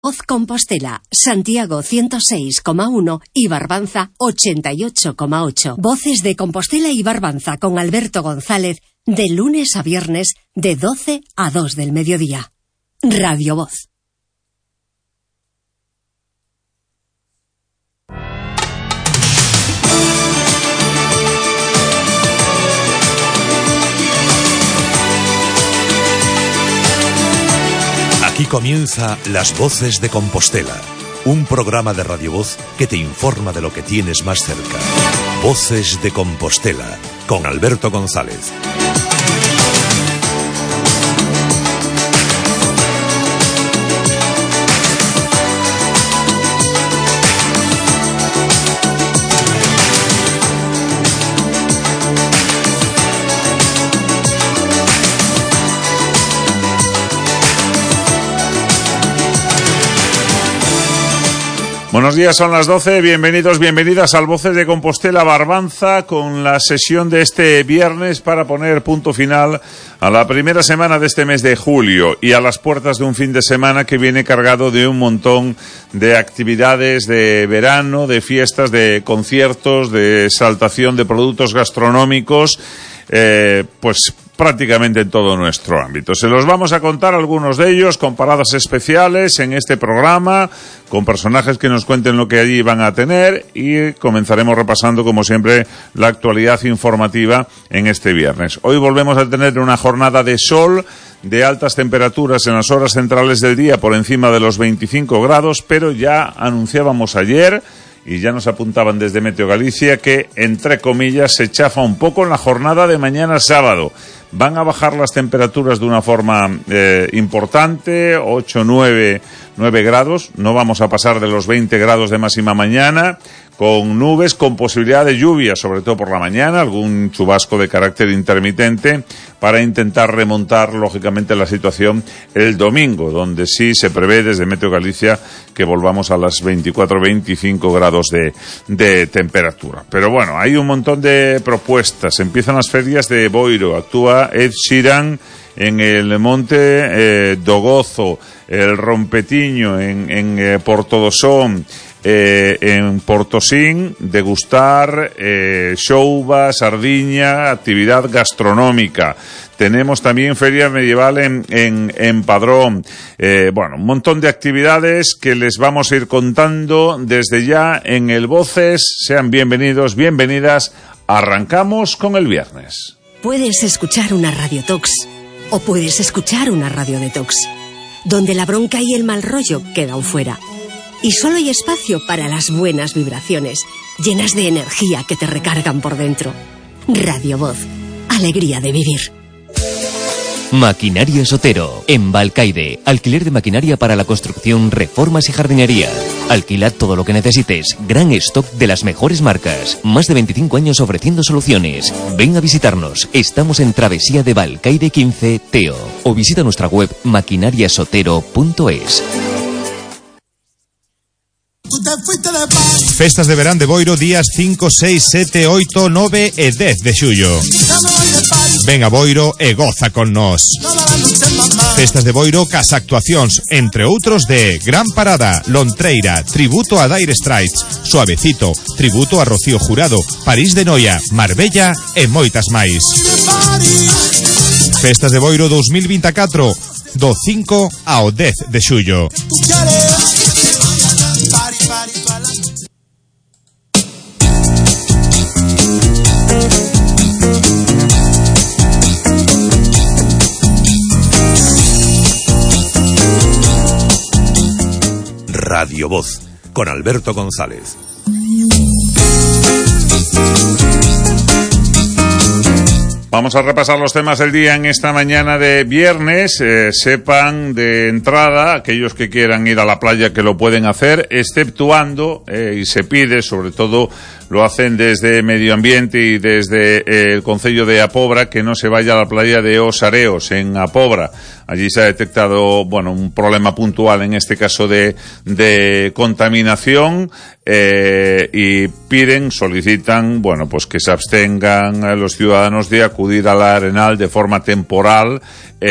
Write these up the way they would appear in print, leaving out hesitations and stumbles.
Voz Compostela, Santiago 106,1 y Barbanza 88,8. Voces de Compostela y Barbanza con Alberto González, de lunes a viernes, de 12 a 2 del mediodía. Radio Voz. Aquí comienza Las Voces de Compostela, un programa de Radio Voz que te informa de lo que tienes más cerca. Voces de Compostela, con Alberto González. Buenos días, son las 12, bienvenidos, bienvenidas al Voces de Compostela Barbanza con la sesión de este viernes para poner punto final a la primera semana de este mes de julio y a las puertas de un fin de semana que viene cargado de un montón de actividades de verano, de fiestas, de conciertos, de exaltación de productos gastronómicos, pues prácticamente en todo nuestro ámbito. Se los vamos a contar algunos de ellos con paradas especiales en este programa, con personajes que nos cuenten lo que allí van a tener y comenzaremos repasando como siempre la actualidad informativa en este viernes. Hoy volvemos a tener una jornada de sol, de altas temperaturas en las horas centrales del día por encima de los 25 grados, pero ya anunciábamos ayer y ya nos apuntaban desde Meteo Galicia que, entre comillas, se chafa un poco en la jornada de mañana sábado. Van a bajar las temperaturas de una forma importante, 8, 9 grados. No vamos a pasar de los 20 grados de máxima mañana, con nubes, con posibilidad de lluvia, sobre todo por la mañana, algún chubasco de carácter intermitente, para intentar remontar, lógicamente, la situación el domingo, donde sí se prevé desde Meteo Galicia que volvamos a las 24-25 grados de temperatura. Pero bueno, hay un montón de propuestas. Empiezan las ferias de Boiro, actúa Ed Sheeran en el Monte do Gozo, el Rompetiño en Portodosón, en Portosín, degustar xouba, sardiña, actividad gastronómica. Tenemos también feria medieval en Padrón. Bueno, un montón de actividades que les vamos a ir contando desde ya en el Voces. Sean bienvenidos, bienvenidas. Arrancamos con el viernes. Puedes escuchar una radiotox o puedes escuchar una radio detox, donde la bronca y el mal rollo quedan fuera. Y solo hay espacio para las buenas vibraciones, llenas de energía que te recargan por dentro. Radio Voz, alegría de vivir. Maquinaria Sotero, en Balcaide. Alquiler de maquinaria para la construcción, reformas y jardinería. Alquila todo lo que necesites. Gran stock de las mejores marcas. Más de 25 años ofreciendo soluciones. Ven a visitarnos. Estamos en Travesía de Balcaide 15, Teo. O visita nuestra web maquinariasotero.es. Festas de verán de Boiro días 5, 6, 7, 8, 9 e 10 de xullo. Ven a Boiro e goza con nós. Festas de Boiro cas actuacións, entre outros de Gran Parada, Lontreira, tributo a Dire Straits, Suavecito, tributo a Rocío Jurado, París de Noia, Marbella e moitas máis. Festas de Boiro 2024, do 5 ao 10 de xullo. Radio Voz, con Alberto González. Vamos a repasar los temas del día en esta mañana de viernes. Sepan de entrada, aquellos que quieran ir a la playa que lo pueden hacer, exceptuando, y se pide sobre todo lo hacen desde Medio Ambiente y desde el concello de Apobra, que no se vaya a la playa de Os Areos, en Apobra. Allí se ha detectado, un problema puntual, en este caso de contaminación, y solicitan, que se abstengan los ciudadanos de acudir al Arenal de forma temporal.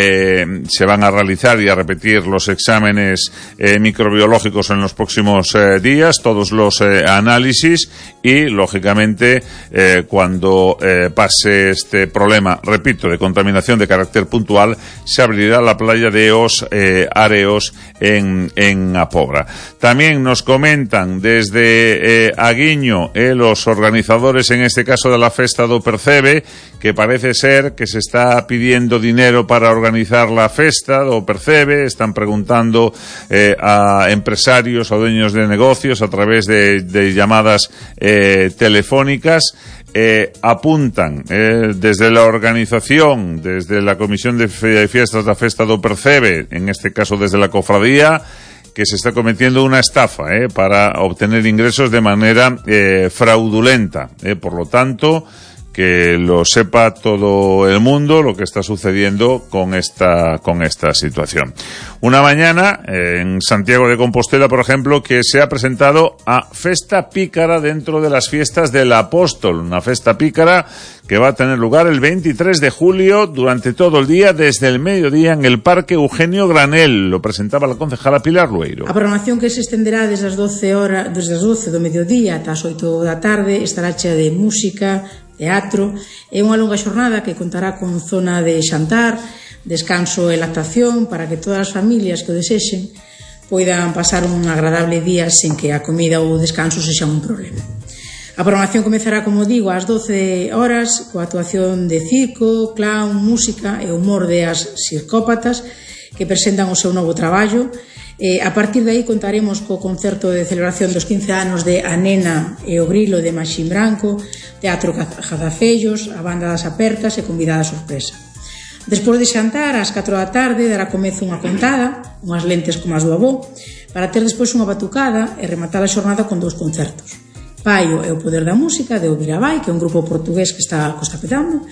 Se van a realizar y a repetir los exámenes microbiológicos en los próximos días, todos los análisis, y lógicamente cuando pase este problema, repito, de contaminación de carácter puntual, se abrirá la playa de Os Areos en Apobra. También nos comentan desde Aguiño los organizadores, en este caso de la Festa do Percebe, que parece ser que se está pidiendo dinero para organizar la Festa do Percebe. Están preguntando a empresarios, a dueños de negocios, a través de llamadas telefónicas. Apuntan desde la organización, desde la Comisión de Fiestas da Festa do Percebe, en este caso desde la cofradía, que se está cometiendo una estafa para obtener ingresos de manera fraudulenta. Por lo tanto, que lo sepa todo el mundo lo que está sucediendo con esta situación. Una mañana en Santiago de Compostela, por ejemplo, que se ha presentado a Festa Pícara dentro de las fiestas del Apóstol, una festa pícara que va a tener lugar el 23 de julio durante todo el día, desde el mediodía, en el Parque Eugenio Granel. Lo presentaba la concejala Pilar Lueiro. A programación, que se estenderá desde as 12 do mediodía ata as 8 da tarde, estará chea de música, teatro. É unha longa xornada que contará con zona de xantar, descanso e lactación, para que todas as familias que o desexen poidan pasar un agradable día sen que a comida ou o descanso sexan un problema. A programación comezará, como digo, ás 12 horas, coa actuación de circo, clown, música e humor de As Psicópatas, que presentan o seu novo traballo. A partir de aí contaremos co concerto de celebración dos 15 anos de A Nena e o Grilo de Maxín Branco, Teatro Cazafellos, a Banda das Apertas e convidada sorpresa. Despois de xantar, ás 4 da tarde, dará comezo unha contada, unhas lentes como as do avó, para ter despois unha batucada e rematar a xornada con 2 concertos. Paio e o Poder da Música, de Ovirabai, que é un grupo portugués que está petando,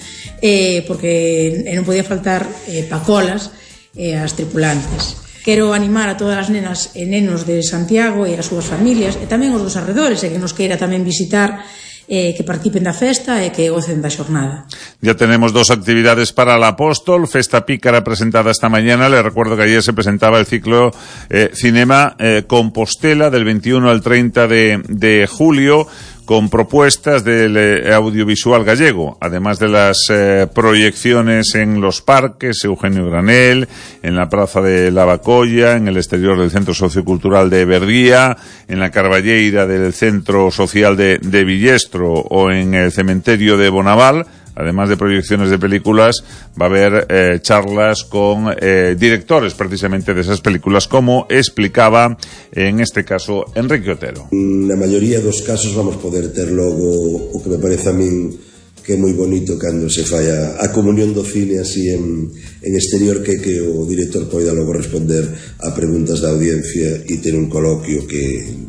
porque non podía faltar Pacolas e as tripulantes. Quero animar a todas as nenas e nenos de Santiago e as súas familias, e tamén os dos arredores, e que nos queira tamén visitar, que participen da festa e que gocen da xornada. Ya tenemos 2 actividades para el Apóstol. Festa Pícara presentada esta mañana. Les recuerdo que ayer se presentaba el ciclo Cinema Compostela, del 21 al 30 de julio, con propuestas del audiovisual gallego, además de las proyecciones en los parques Eugenio Granel, en la Plaza de Lavacolla, en el exterior del Centro Sociocultural de Verdía, en la Carballeira del Centro Social de Villestro o en el Cementerio de Bonaval. Además de proyecciones de películas, va a haber charlas con directores precisamente de esas películas, como explicaba en este caso Enrique Otero. Na maioría dos casos vamos poder ter logo o que me parece a min que é moi bonito cando se fai a comunión do cine así en exterior, que o director poida logo responder a preguntas da audiencia e ter un coloquio que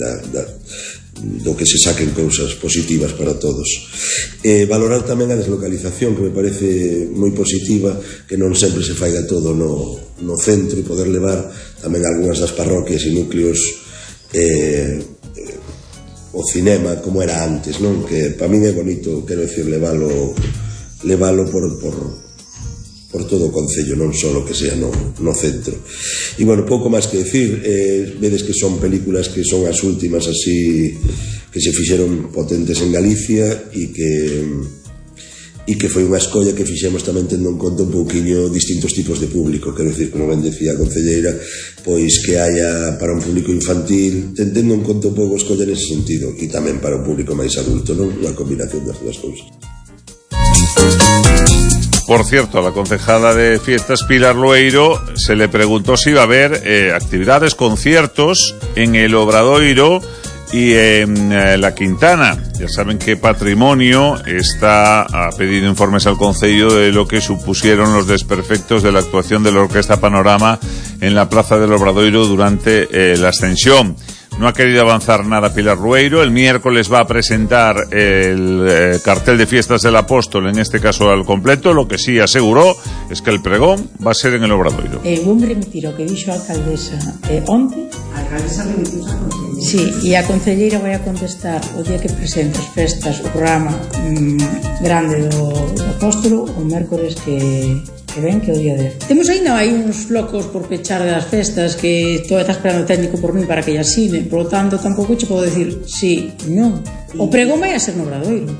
do que se saquen cousas positivas para todos. Valorar tamén a deslocalización, que me parece moi positiva, que non sempre se faiga todo no centro, e poder levar tamén algunhas das parroquias e núcleos o cinema como era antes, non? Que para min é bonito, quero decir, levalo por todo o concello, non só que sea no centro. E pouco máis que decir. Vedes que son películas que son as últimas así que se fixeron potentes en Galicia, e que foi unha escolla que fixemos tamén tendo en conta un pouquiño distintos tipos de público. Quero decir, como ben decía a concelleira, pois que haya para un público infantil, tendo en conta un pouco a escolla nese sentido, e tamén para un público máis adulto, non? Unha combinación das dúas cousas. Por cierto, a la concejala de fiestas Pilar Lueiro se le preguntó si iba a haber actividades, conciertos en el Obradoiro y en la Quintana. Ya saben que Patrimonio ha pedido informes al Concello de lo que supusieron los desperfectos de la actuación de la Orquesta Panorama en la Plaza del Obradoiro durante la Ascensión. No ha querido avanzar nada Pilar Rueiro. El miércoles va a presentar el cartel de Fiestas del Apóstol, en este caso al completo. Lo que sí aseguró es que el pregón va a ser en el Obradoiro. Vou remitir o que dixo a alcaldesa onte. A alcaldesa remitiu a concelleira. Sí, e a concelleira vai a contestar o día que presenta as festas, o programa grande do Apóstolo, o mércores que ven, que o día 10. Temos ainda hai uns locos por pechar das festas que todo está esperando o técnico por mí para que lle asine, por lo tanto tampouco che podo decir sí, non. O pregón vai a ser no Obradoiro.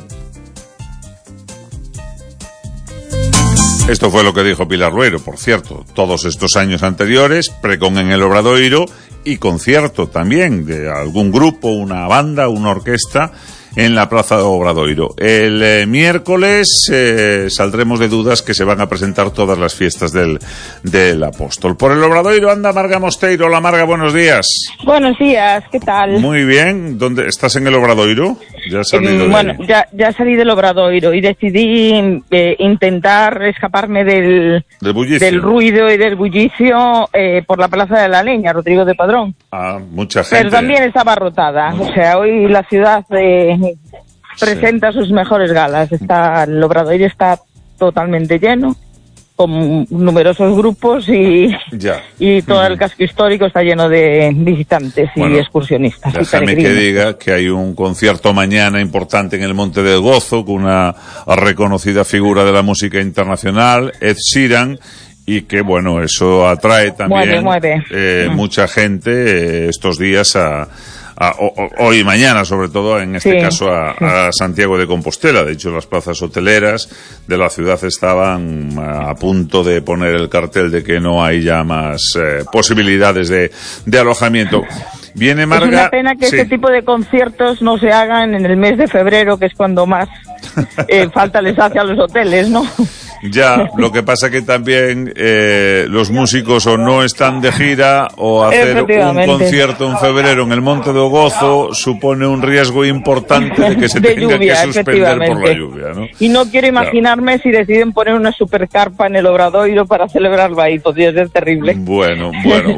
Esto fue lo que dijo Pilar Rueiro, por cierto. Todos estos años anteriores, pregón en el Obradoiro y concierto también de algún grupo, una banda, una orquesta en la Plaza de Obradoiro. El miércoles saldremos de dudas que se van a presentar todas las fiestas del Apóstol. Por el Obradoiro anda Marga Mosteiro. Hola Marga, buenos días. Buenos días, ¿qué tal? Muy bien. ¿Dónde estás en el Obradoiro? ¿Ya has salido bueno, ya salí del Obradoiro y decidí intentar escaparme del ruido y del bullicio por la Plaza de la Leña, Rodrigo de Padrón. Ah, mucha gente. Pero también estaba abarrotada. O sea, hoy la ciudad presenta sus mejores galas. El Obradoiro está totalmente lleno, con numerosos grupos y todo el casco histórico está lleno de visitantes y excursionistas. Déjame que diga que hay un concierto mañana importante en el Monte del Gozo con una reconocida figura de la música internacional, Ed Sheeran, y que bueno, eso atrae también mucha gente estos días hoy y mañana, sobre todo en este caso a Santiago de Compostela. De hecho, las plazas hoteleras de la ciudad estaban a punto de poner el cartel de que no hay ya más posibilidades de alojamiento. Viene Marga. Es una pena que este tipo de conciertos no se hagan en el mes de febrero, que es cuando más falta les hace a los hoteles, ¿no? Ya, lo que pasa que también los músicos o no están de gira o hacer un concierto en febrero en el Monte do Gozo supone un riesgo importante de que se tenga que suspender por la lluvia, ¿no? Y no quiero imaginarme si deciden poner una supercarpa en el Obradoiro para celebrarlo ahí, podría ser terrible. Bueno.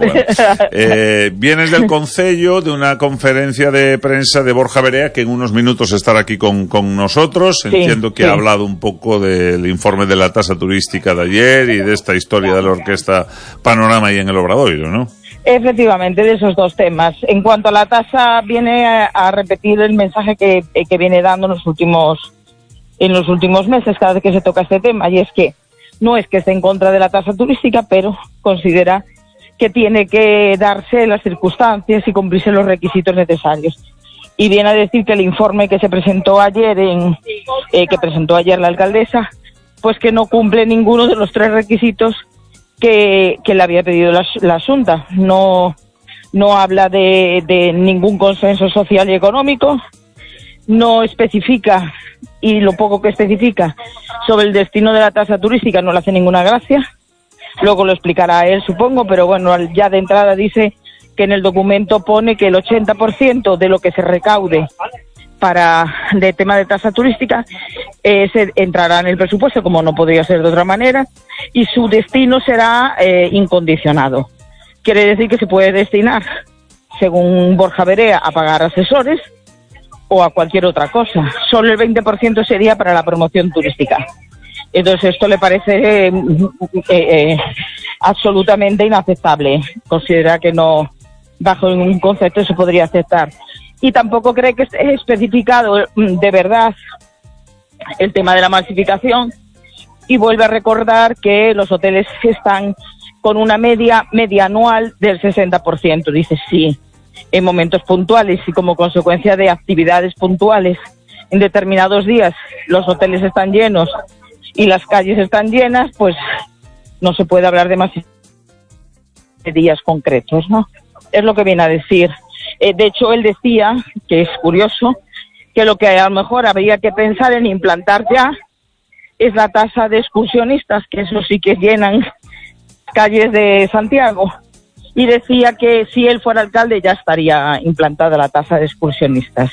Vienes del Concello, de una conferencia de prensa de Borja Verea, que en unos minutos estará aquí con nosotros. Entiendo que ha hablado un poco del informe de la tasa turística de ayer y de esta historia de la orquesta Panorama y en el Obradoiro, ¿no? Efectivamente, de esos dos temas. En cuanto a la tasa, viene a repetir el mensaje que viene dando en los últimos meses cada vez que se toca este tema, y es que no es que esté en contra de la tasa turística, pero considera que tiene que darse las circunstancias y cumplirse los requisitos necesarios. Y viene a decir que el informe que se presentó ayer que presentó ayer la alcaldesa, pues que no cumple ninguno de los 3 requisitos que le había pedido la Xunta. No habla de ningún consenso social y económico, no especifica, y lo poco que especifica sobre el destino de la tasa turística no le hace ninguna gracia. Luego lo explicará él, supongo, pero bueno, ya de entrada dice que en el documento pone que el 80% de lo que se recaude de tema de tasa turística se entrará en el presupuesto, como no podría ser de otra manera, y su destino será incondicionado. Quiere decir que se puede destinar, según Borja Verea, a pagar asesores o a cualquier otra cosa. Solo el 20% sería para la promoción turística. Entonces esto le parece absolutamente inaceptable. Considera que no, bajo ningún concepto se podría aceptar. Y tampoco cree que esté especificado de verdad el tema de la masificación, y vuelve a recordar que los hoteles están con una media anual del 60%. Dice sí, en momentos puntuales y como consecuencia de actividades puntuales en determinados días los hoteles están llenos y las calles están llenas, pues no se puede hablar de días concretos, ¿no? Es lo que viene a decir. De hecho, él decía, que es curioso, que lo que a lo mejor habría que pensar en implantar ya es la tasa de excursionistas, que eso sí que llenan calles de Santiago. Y decía que si él fuera alcalde ya estaría implantada la tasa de excursionistas.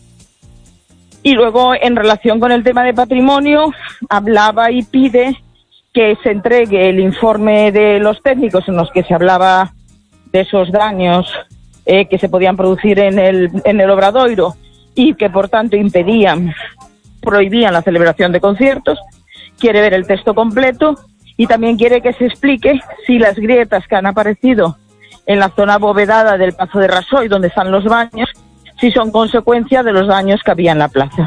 Y luego, en relación con el tema de patrimonio, hablaba y pide que se entregue el informe de los técnicos en los que se hablaba de esos daños que se podían producir en el Obradoiro y que por tanto prohibían la celebración de conciertos. Quiere ver el texto completo y también quiere que se explique si las grietas que han aparecido en la zona abovedada del Pazo de Rasoy, donde están los baños, si son consecuencia de los daños que había en la plaza.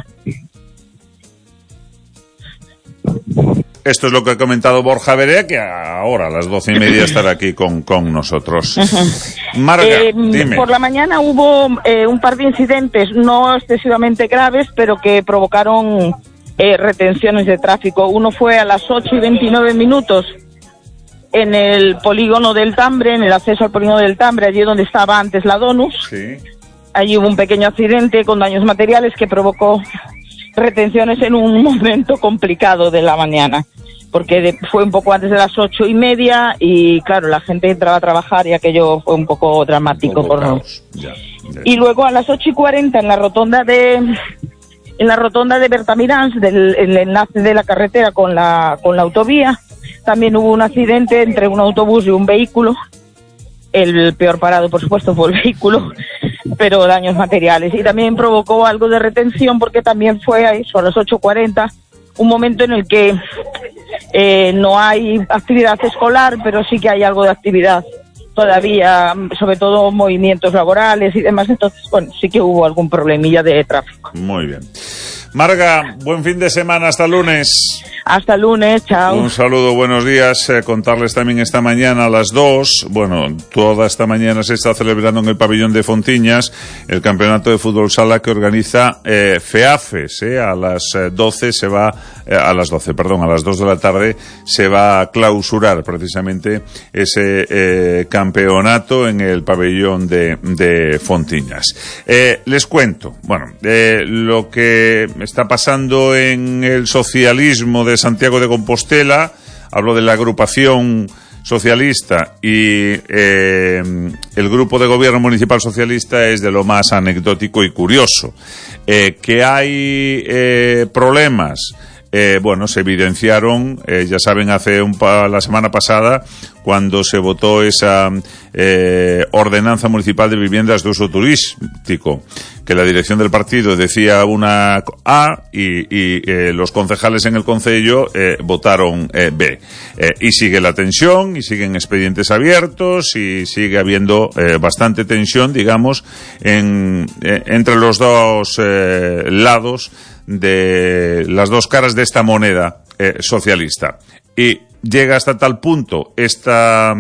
Esto es lo que ha comentado Borja Verea, que ahora a las 12:30 estará aquí con nosotros. Marga, dime. Por la mañana hubo un par de incidentes no excesivamente graves, pero que provocaron retenciones de tráfico. Uno fue a las 8:29 en el polígono del Tambre, en el acceso al polígono del Tambre, allí donde estaba antes la Donus. Sí. Allí hubo un pequeño accidente con daños materiales que provocó retenciones en un momento complicado de la mañana, porque fue un poco antes de las 8:30 y claro, la gente entraba a trabajar y aquello fue un poco dramático. Ya. Y luego a las 8:40 en la rotonda de Bertamiráns, el enlace de la carretera con la autovía, también hubo un accidente entre un autobús y un vehículo. El peor parado, por supuesto, fue el vehículo, pero daños materiales. Y también provocó algo de retención porque también fue a eso, a las 8:40, un momento en el que no hay actividad escolar, pero sí que hay algo de actividad todavía, sobre todo movimientos laborales y demás. Entonces, bueno, sí que hubo algún problemilla de tráfico. Muy bien. Marga, buen fin de semana, hasta lunes. Hasta lunes, chao. Un saludo, buenos días. Contarles también esta mañana a las 2, toda esta mañana se está celebrando en el pabellón de Fontiñas el campeonato de fútbol sala que organiza FEAFES. A las 12 se va, a las 2 de la tarde se va a clausurar precisamente ese campeonato en el pabellón de Fontiñas. Les cuento, lo que está pasando en el socialismo de Santiago de Compostela. Hablo de la agrupación socialista y el grupo de gobierno municipal socialista es de lo más anecdótico y curioso. Que hay problemas, se evidenciaron, ya saben, la semana pasada, cuando se votó esa ordenanza municipal de viviendas de uso turístico, que la dirección del partido decía una A y los concejales en el concello votaron B. Y sigue la tensión, y siguen expedientes abiertos, y sigue habiendo bastante tensión, digamos, entre los dos lados de las dos caras de esta moneda socialista. Y llega hasta tal punto esta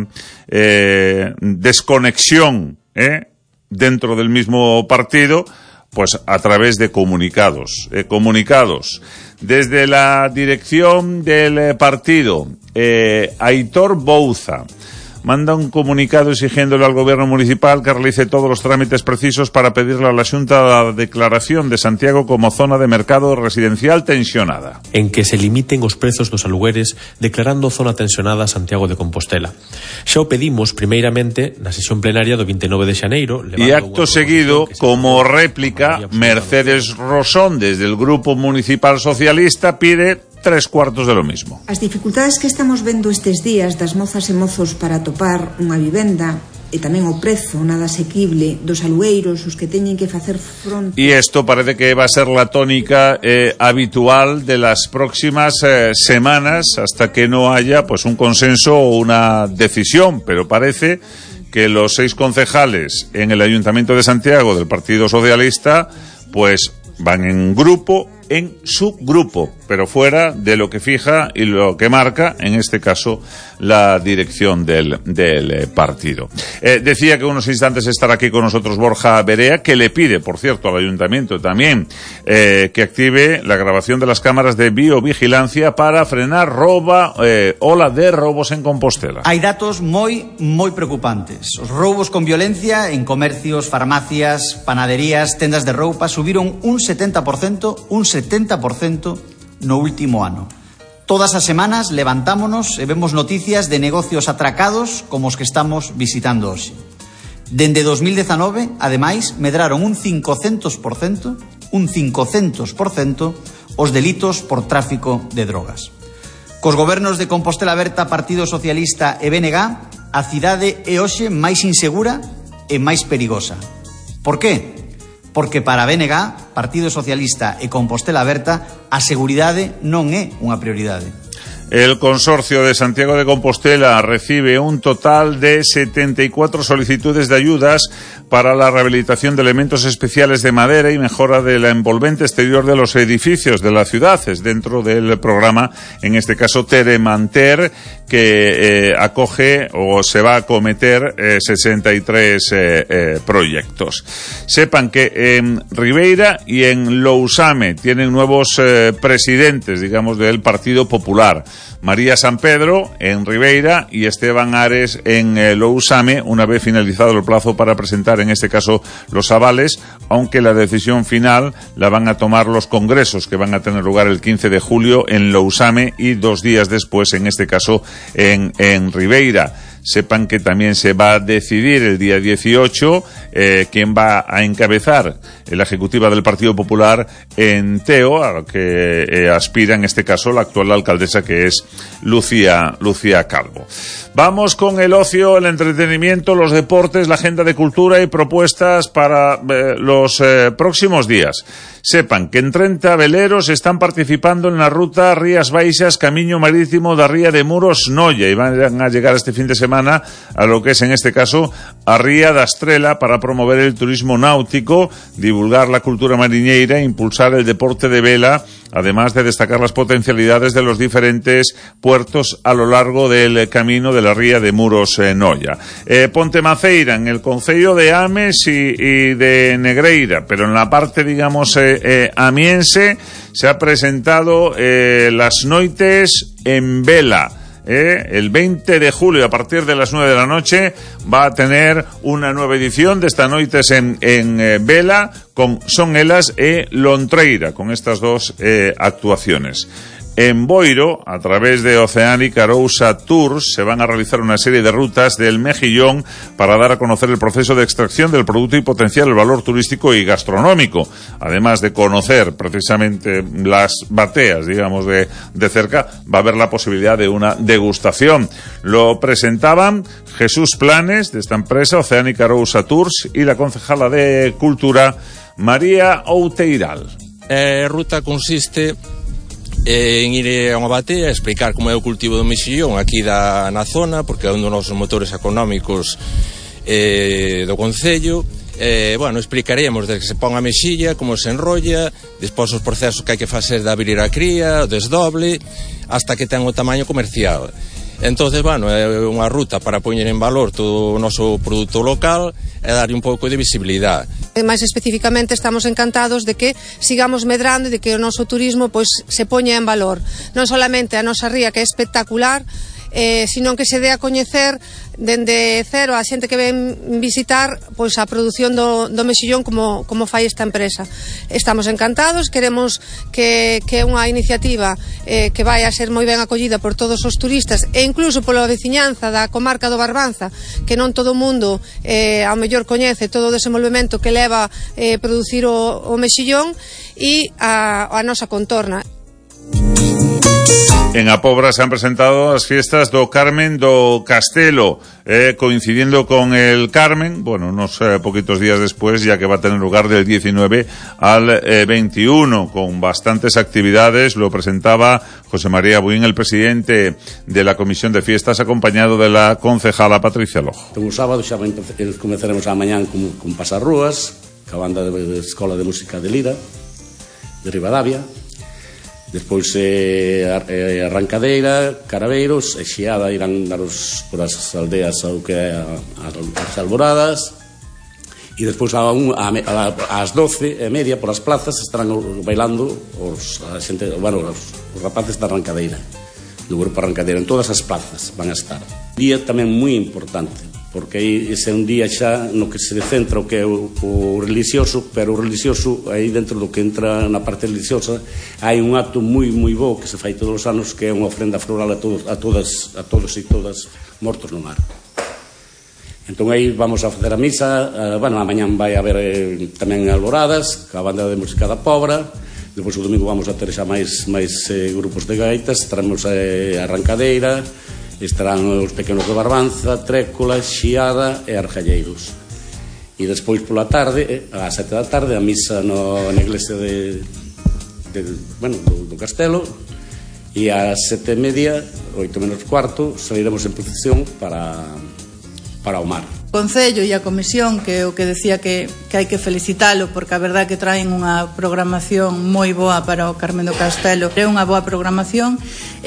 desconexión dentro del mismo partido, pues a través de comunicados. Desde la dirección del partido, Aitor Bouza manda un comunicado exigiéndole al gobierno municipal que realice todos los trámites precisos para pedirle a la Xunta la declaración de Santiago como zona de mercado residencial tensionada. En que se limiten os prezos dos alugueres declarando zona tensionada Santiago de Compostela. Xa o pedimos primeiramente na sesión plenaria do 29 de xaneiro. E acto seguido, como réplica, Mercedes Rosón, desde el Grupo Municipal Socialista, pide 3/4 de lo mismo. As dificultades que estamos vendo estes días das mozas e mozos para atopar unha vivenda e tamén o prezo nada asequible dos alugueiros, os que teñen que facer fronte. Y esto parece que va a ser la tónica habitual de las próximas semanas hasta que no haya un consenso o una decisión, pero parece que los 6 concejales en el Ayuntamiento de Santiago del Partido Socialista van en grupo, en subgrupo, pero fuera de lo que fija y lo que marca, en este caso, la dirección del partido. Decía que unos instantes estará aquí con nosotros Borja Verea, que le pide, por cierto, al ayuntamiento también que active la grabación de las cámaras de biovigilancia para frenar ola de robos en Compostela. Hai datos moi preocupantes. Os roubos con violencia en comercios, farmacias, panaderías, tendas de roupa subiron un 70% no último ano. Todas as semanas levantámonos e vemos noticias de negocios atracados como os que estamos visitando hoxe. Dende 2019, ademais, medraron un 500% os delitos por tráfico de drogas. Cos gobernos de Compostela Aberta, Partido Socialista e BNG, a cidade é hoxe máis insegura e máis perigosa. Por qué? Porque para a BNG, Partido Socialista e Compostela Aberta, a seguridade non é unha prioridade. El Consorcio de Santiago de Compostela recibe un total de 74 solicitudes de ayudas para la rehabilitación de elementos especiales de madera y mejora de la envolvente exterior de los edificios de la ciudad. Es dentro del programa, en este caso Teremanter, que acoge o se va a acometer 63 proyectos. Sepan que en Ribeira y en Lousame tienen nuevos presidentes, digamos, del Partido Popular. María San Pedro en Ribeira y Esteban Ares en Lousame, una vez finalizado el plazo para presentar, en este caso, los avales, aunque la decisión final la van a tomar los congresos que van a tener lugar el 15 de julio en Lousame y 2 días después, en este caso, en Ribeira. Sepan que también se va a decidir el día 18 quién va a encabezar la ejecutiva del Partido Popular en Teo, a lo que aspira en este caso la actual alcaldesa, que es Lucía Calvo. Vamos con el ocio, el entretenimiento, los deportes, la agenda de cultura y propuestas para los próximos días. Sepan que en 30 veleros están participando en la ruta Rías Baixas, Camiño Marítimo da Ría de Muros Noia, y van a llegar este fin de semana a lo que es, en este caso, a Ría da Estrela, para promover el turismo náutico, divulgar la cultura mariñeira e impulsar el deporte de vela, además de destacar las potencialidades de los diferentes puertos a lo largo del camino de la Ría de Muros Noia. Ponte Maceira, en el concello de Ames y de Negreira, pero en la parte, digamos, amiense, se ha presentado las noites en vela. El 20 de julio, a partir de las 9 de la noche, va a tener una nueva edición de esta noites en vela, con Son Elas e Lontreira, con estas dos actuaciones. En Boiro, a través de Oceanic Arousa Tours, se van a realizar una serie de rutas del mejillón para dar a conocer el proceso de extracción del producto y potenciar el valor turístico y gastronómico. Además de conocer precisamente las bateas, digamos, de cerca, va a haber la posibilidad de una degustación. Lo presentaban Jesús Planes, de esta empresa, Oceanic Arousa Tours, y la concejala de Cultura, María Outeiral. Ruta consiste en ir a unha batea, explicar como é o cultivo do mexillón aquí na zona, porque é un dos nosos motores económicos do concello. Bueno, explicaremos desde que se pon a mexilla, como se enrolla, despois os procesos que hai que facer de abrir a cría, o desdoble, hasta que ten o tamaño comercial. Entonces, bueno, é unha ruta para poñer en valor todo o noso produto local e darlle un pouco de visibilidade. Mais especificamente estamos encantados de que sigamos medrando e de que o noso turismo pois se poña en valor. Non solamente a nosa ría, que é espectacular, sino que se dé a coñecer dende cero a xente que ven visitar pois a produción do mexillón como fai esta empresa. Estamos encantados, queremos que é unha iniciativa que vai a ser moi ben acollida por todos os turistas e incluso pola veciñanza da comarca do Barbanza, que non todo o mundo ao mellor coñece todo o desenvolvemento que leva producir o mexillón e a nosa contorna. En A Pobra se han presentado as fiestas do Carmen do Castelo, coincidiendo con el Carmen, bueno, unos poquitos días después, ya que va a tener lugar del 19 al 21, con bastantes actividades. Lo presentaba José María Buín, el presidente de la Comisión de Fiestas, acompañado de la concejala Patricia Lojo. O sábado xa comezaremos a mañán con pasarrúas, ca banda de Escola de Música de Lira, de Ribadavia. Despois arrancadeira, carabeiros e xiada irán daros por as aldeas ao que é as alboradas, e despois ás 12:30 por as plazas estarán bailando os rapaces da arrancadeira, do grupo arrancadeira, en todas as plazas van a estar. Día tamén moi importante, porque ese é un día xa no que se centra o que é o religioso, pero o religioso, aí dentro do que entra na parte religiosa, hai un acto moi bo que se fai todos os anos, que é unha ofrenda floral a todos e todas mortos no mar. Entón aí vamos a facer a misa, a mañán vai haber tamén alboradas, ca banda de música da Pobra, depois o domingo vamos a ter xa máis grupos de gaitas, traemos a arrancadeira, estarán os pequenos de Barbanza, Trécola, Xiada e Argalleiros. E despois pola tarde, ás 7 da tarde, a misa na iglesia do Castelo, e ás 7:30, 8 menos cuarto, sairemos en procesión para o mar. O Concello e a Comisión, que o que decía que hai que felicitalo, porque a verdad que traen unha programación moi boa para o Carmen do Castelo, é unha boa programación,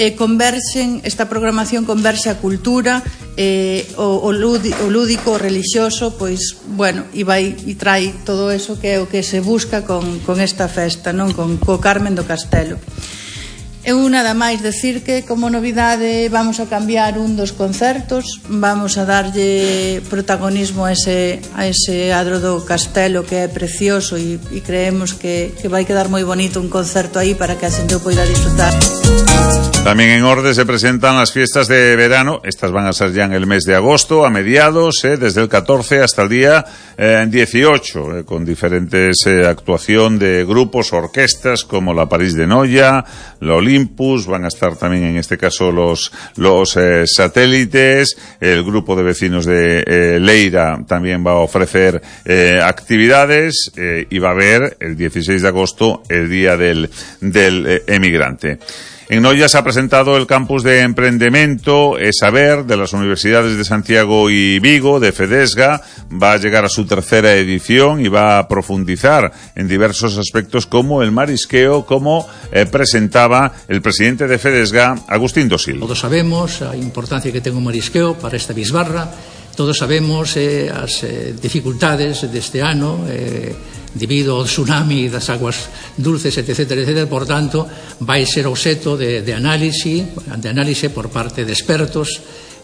esta programación converxe a cultura, o lúdico, o relixioso, pois, bueno, e trae todo eso que é o que se busca con esta festa, non? Co Carmen do Castelo. Eu nada máis decir que, como novidade, vamos a cambiar un dos concertos, vamos a darlle protagonismo a ese adro do Castelo, que é precioso, e creemos que vai quedar moi bonito un concerto aí para que a xente o poida disfrutar. También en Orde se presentan las fiestas de verano. Estas van a ser ya en el mes de agosto, a mediados, desde el 14 hasta el día 18, con diferentes actuación de grupos, orquestas como la París de Noia, la Olympus, van a estar también en este caso los satélites, el grupo de vecinos de Leira también va a ofrecer actividades, y va a haber el 16 de agosto el Día del Emigrante. En Noia se ha presentado el campus de emprendimiento Saber de las universidades de Santiago y Vigo, de FEDESGA. Va a llegar a su tercera edición y va a profundizar en diversos aspectos como el marisqueo, como presentaba el presidente de FEDESGA, Agustín Dosil. Todos sabemos a importancia que ten o marisqueo para esta bisbarra, todos sabemos as dificultades deste ano, debido ao tsunami das aguas dulces, etc. Por tanto, vai ser obxeto de análise por parte de expertos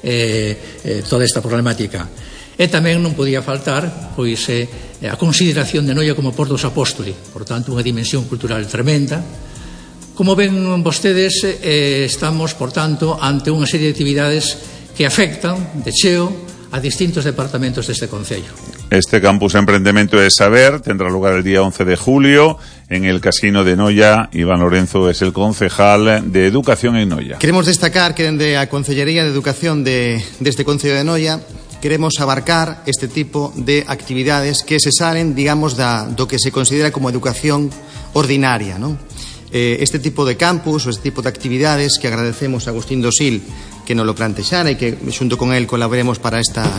toda esta problemática. E tamén non podía faltar pois a consideración de Noia como Portos Apóstoli, por tanto, unha dimensión cultural tremenda. Como ven vostedes, estamos, por tanto, ante unha serie de actividades que afectan de cheo a distintos departamentos deste Concello. Este campus Emprendimiento Saber tendrá lugar el día 11 de julio en el Casino de Noia. Iván Lorenzo es el concejal de Educación en Noia. Queremos destacar que dende a Concellería de Educación deste Concello de Noia queremos abarcar este tipo de actividades que se salen, digamos, do que se considera como educación ordinaria, ¿no? Este tipo de campus ou este tipo de actividades que agradecemos a Agustín Dosil que nos lo plantexara e que xunto con él colaboremos para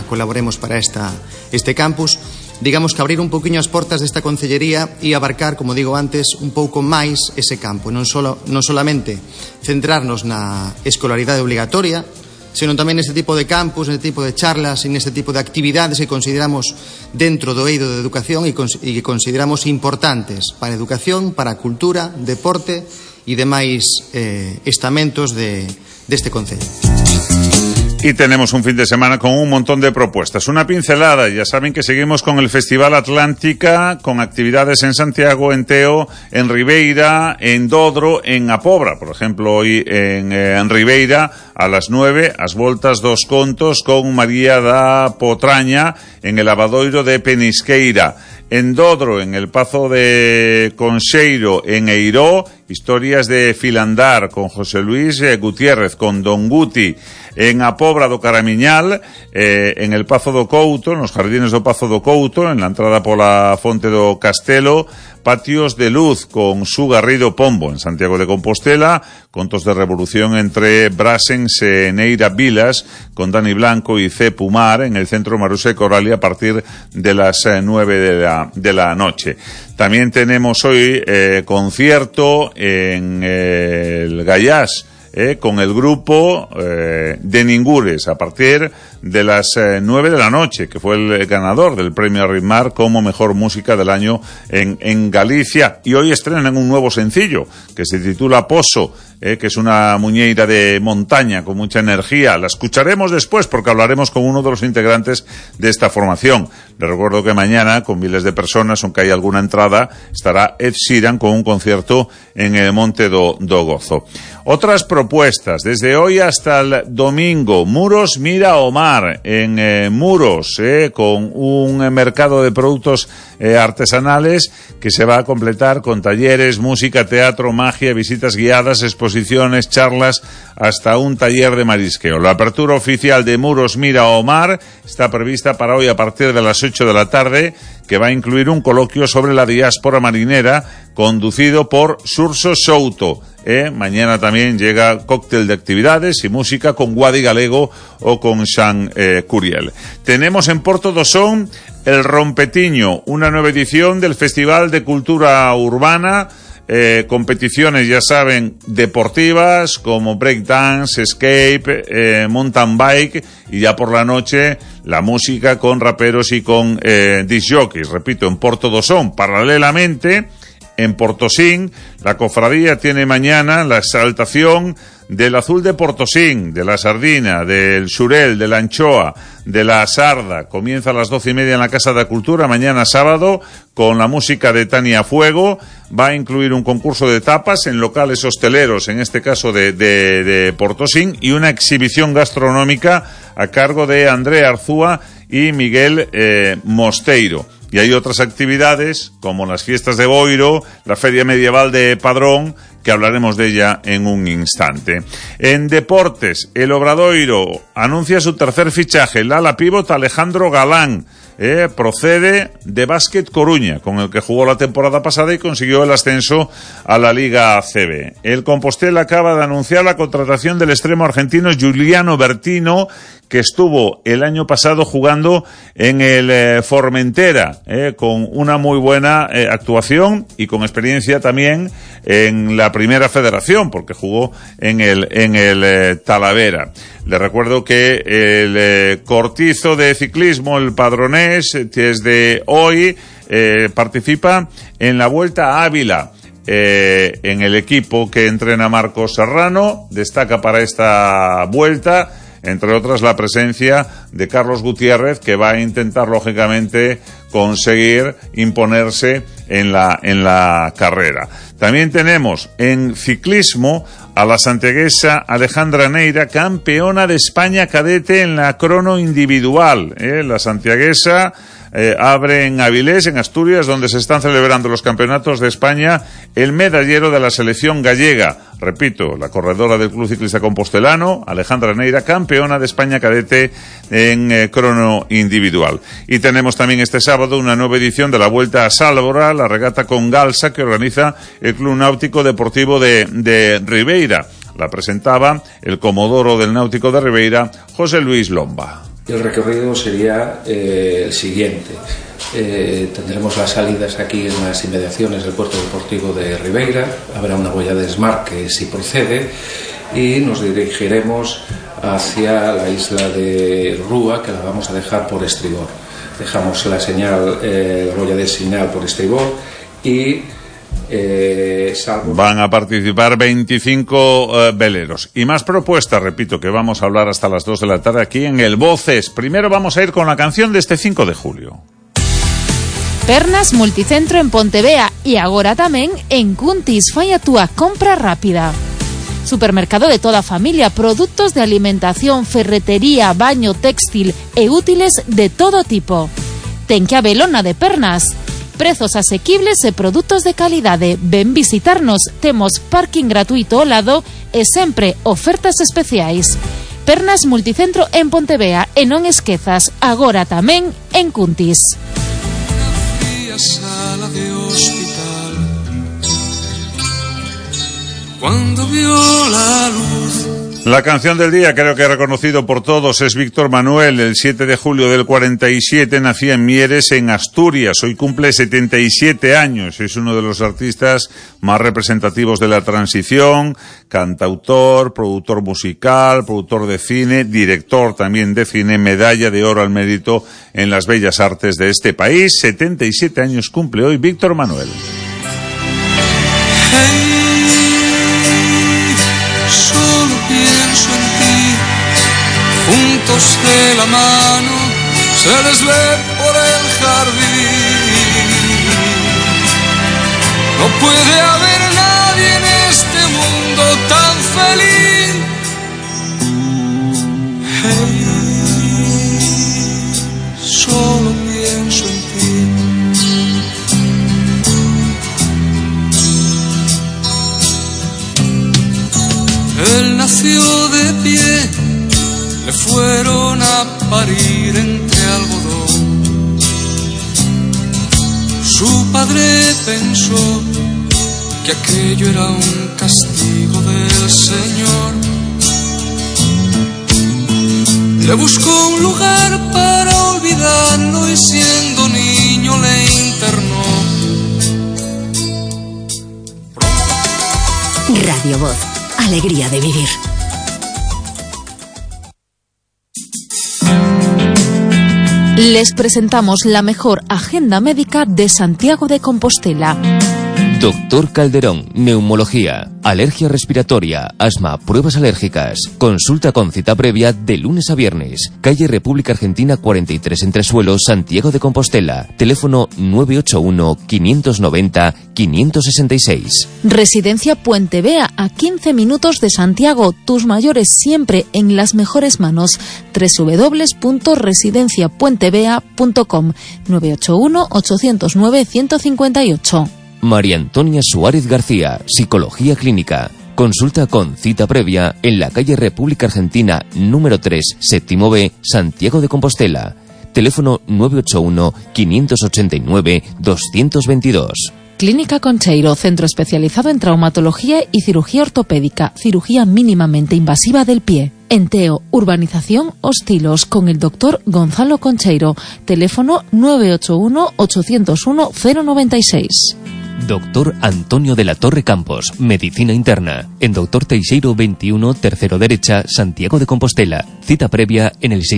este campus, digamos que abrir un poquinho as portas desta concellería e abarcar, como digo antes, un pouco máis ese campo, non solamente centrarnos na escolaridade obligatoria, senón tamén neste tipo de campus, neste tipo de charlas e neste tipo de actividades que consideramos dentro do eido de educación e que consideramos importantes para a educación, para a cultura, deporte e demais estamentos deste concello. Y tenemos un fin de semana con un montón de propuestas. Una pincelada, ya saben que seguimos con el Festival Atlántica, con actividades en Santiago, en Teo, en Ribeira, en Dodro, en Apobra. Por ejemplo, hoy en Ribeira, a las 9, as voltas dos contos con María da Potraña en el Abadoiro de Penisqueira. En Dodro, en el Pazo de Conxeiro, en Eiró, historias de Filandar con José Luis Gutiérrez, con Don Guti. En Apobra do Caramiñal, en el Pazo do Couto, en los jardines do Pazo do Couto, en la entrada pola Fonte do Castelo, Patios de Luz con Su Garrido Pombo. En Santiago de Compostela, contos de revolución entre Brasens e Neira Vilas, con Dani Blanco y C. Pumar, en el Centro Maruse Coralia a partir de las 9 de la noche. También tenemos hoy concierto en el Gallás, con el grupo de Ningures a partir de las 9 de la noche, que fue el ganador del premio Ritmar como mejor música del año en Galicia. Y hoy estrenan un nuevo sencillo que se titula Pozo, que es una muñeira de montaña con mucha energía. La escucharemos después porque hablaremos con uno de los integrantes de esta formación. Les recuerdo que mañana, con miles de personas, aunque hay alguna entrada, estará Ed Sheeran con un concierto en el Monte do Gozo. Otras propuestas, desde hoy hasta el domingo: Muros Mira o Mar, Omar en Muros, con un mercado de productos artesanales que se va a completar con talleres, música, teatro, magia, visitas guiadas, exposiciones, charlas, hasta un taller de marisqueo. La apertura oficial de Muros Mira Omar está prevista para hoy a partir de las 8 de la tarde, que va a incluir un coloquio sobre la diáspora marinera conducido por Surso Souto. Mañana también llega cóctel de actividades y música con Guadi Galego o con Xan Curiel. Tenemos en Porto do Son el Rompetiño, una nueva edición del Festival de Cultura Urbana. Competiciones, ya saben, deportivas como breakdance, escape, mountain bike, y ya por la noche la música con raperos y con disc jockeys, repito, en Porto do Son. Paralelamente, en Portosín, la cofradía tiene mañana la exaltación del azul de Portosín, de la sardina, del xurel, de la anchoa, de la sarda. Comienza a las 12:30 en la Casa de Cultura, mañana sábado, con la música de Tania Fuego. Va a incluir un concurso de tapas en locales hosteleros, en este caso de Portosín, y una exhibición gastronómica a cargo de Andrea Arzúa y Miguel Mosteiro. Y hay otras actividades, como las fiestas de Boiro, la Feria Medieval de Padrón, que hablaremos de ella en un instante. En deportes, el Obradoiro anuncia su tercer fichaje, el ala pívot Alejandro Galán. Procede de Básquet Coruña, con el que jugó la temporada pasada y consiguió el ascenso a la Liga ACB. El Compostela acaba de anunciar la contratación del extremo argentino Giuliano Bertino, que estuvo el año pasado jugando en el Formentera, con una muy buena actuación y con experiencia también en la Primera Federación, porque jugó en el Talavera. Le recuerdo que el Cortizo de ciclismo, el Padronés, desde hoy participa en la Vuelta a Ávila. En el equipo que entrena Marcos Serrano, destaca para esta vuelta, entre otras, la presencia de Carlos Gutiérrez, que va a intentar, lógicamente, conseguir imponerse en la carrera. También tenemos en ciclismo a la santiaguesa Alejandra Neira, campeona de España cadete en la crono individual. La santiaguesa abre en Avilés, en Asturias, donde se están celebrando los campeonatos de España, el medallero de la selección gallega. Repito, la corredora del Club Ciclista Compostelano, Alejandra Neira, campeona de España cadete en crono individual. Y tenemos también este sábado una nueva edición de la Vuelta a Sálvora, la regata con Galsa, que organiza el Club Náutico Deportivo de Ribeira. La presentaba el comodoro del Náutico de Ribeira, José Luis Lomba. El recorrido sería el siguiente. Tendremos las salidas aquí en las inmediaciones del puerto deportivo de Ribeira. Habrá una boya de desmarque si procede y nos dirigiremos hacia la isla de Rúa, que la vamos a dejar por estribor. Dejamos la señal, la boya de señal por estribor y van a participar 25 veleros. Y más propuestas, repito, que vamos a hablar hasta las 2 de la tarde aquí en el Voces. Primero vamos a ir con la canción de este 5 de julio. Pernas Multicentro en Pontevea e agora tamén en Cuntis. Fai a túa compra rápida. Supermercado de toda a familia, productos de alimentación, ferretería, baño, textil e útiles de todo tipo. Ten que habelo na de Pernas. Prezos asequibles e produtos de calidade. Ven visitarnos, temos parking gratuito ao lado e sempre ofertas especiais. Pernas Multicentro en Pontevea e non esquezas, agora tamén en Cuntis. Sala de hospital, cuando vio la luz. La canción del día, creo que reconocido por todos, es Víctor Manuel. El 7 de julio del 47 nacía en Mieres, en Asturias. Hoy cumple 77 años. Es uno de los artistas más representativos de la transición, cantautor, productor musical, productor de cine, director también de cine, medalla de oro al mérito en las bellas artes de este país. 77 años cumple hoy Víctor Manuel. Solo pienso en ti, juntos de la mano, se les ve por el jardín. No puede haber nadie en este mundo tan feliz. Hey. nació de pie, le fueron a parir entre algodón. Su padre pensó que aquello era un castigo del Señor. Le buscó un lugar para olvidarlo y siendo niño le internó. Radio Voz, alegría de vivir. Les presentamos la mejor agenda médica de Santiago de Compostela. Doctor Calderón, neumología, alergia respiratoria, asma, pruebas alérgicas. Consulta con cita previa de lunes a viernes. Calle República Argentina 43 Entresuelo, Santiago de Compostela. Teléfono 981-590-566. Residencia Puente Vea, a 15 minutos de Santiago. Tus mayores siempre en las mejores manos. www.residenciapuentevea.com 981-809-158. María Antonia Suárez García, Psicología Clínica. Consulta con cita previa en la calle República Argentina número 3, séptimo B, Santiago de Compostela. Teléfono 981-589-222. Clínica Concheiro, centro especializado en traumatología y cirugía ortopédica, cirugía mínimamente invasiva del pie. Enteo, urbanización Hostilos, con el doctor Gonzalo Concheiro. Teléfono 981-801-096. Doctor Antonio de la Torre Campos, Medicina Interna. En Doctor Teixeiro 21, tercero derecha, Santiago de Compostela. Cita previa en el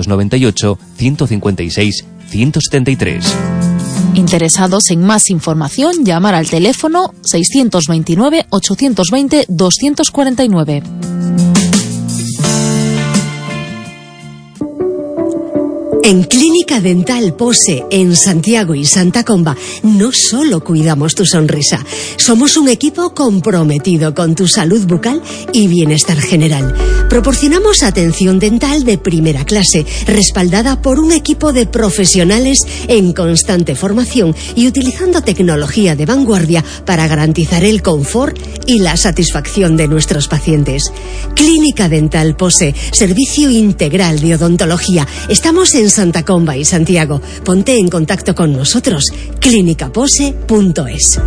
628-156-173. Interesados en más información, llamar al teléfono 629-820-249. En Clínica Dental Pose, en Santiago y Santa Comba, no solo cuidamos tu sonrisa, somos un equipo comprometido con tu salud bucal y bienestar general. Proporcionamos atención dental de primera clase, respaldada por un equipo de profesionales en constante formación y utilizando tecnología de vanguardia para garantizar el confort y la satisfacción de nuestros pacientes. Clínica Dental Pose, servicio integral de odontología. Estamos en Santa Comba y Santiago. Ponte en contacto con nosotros. clinicapose.es.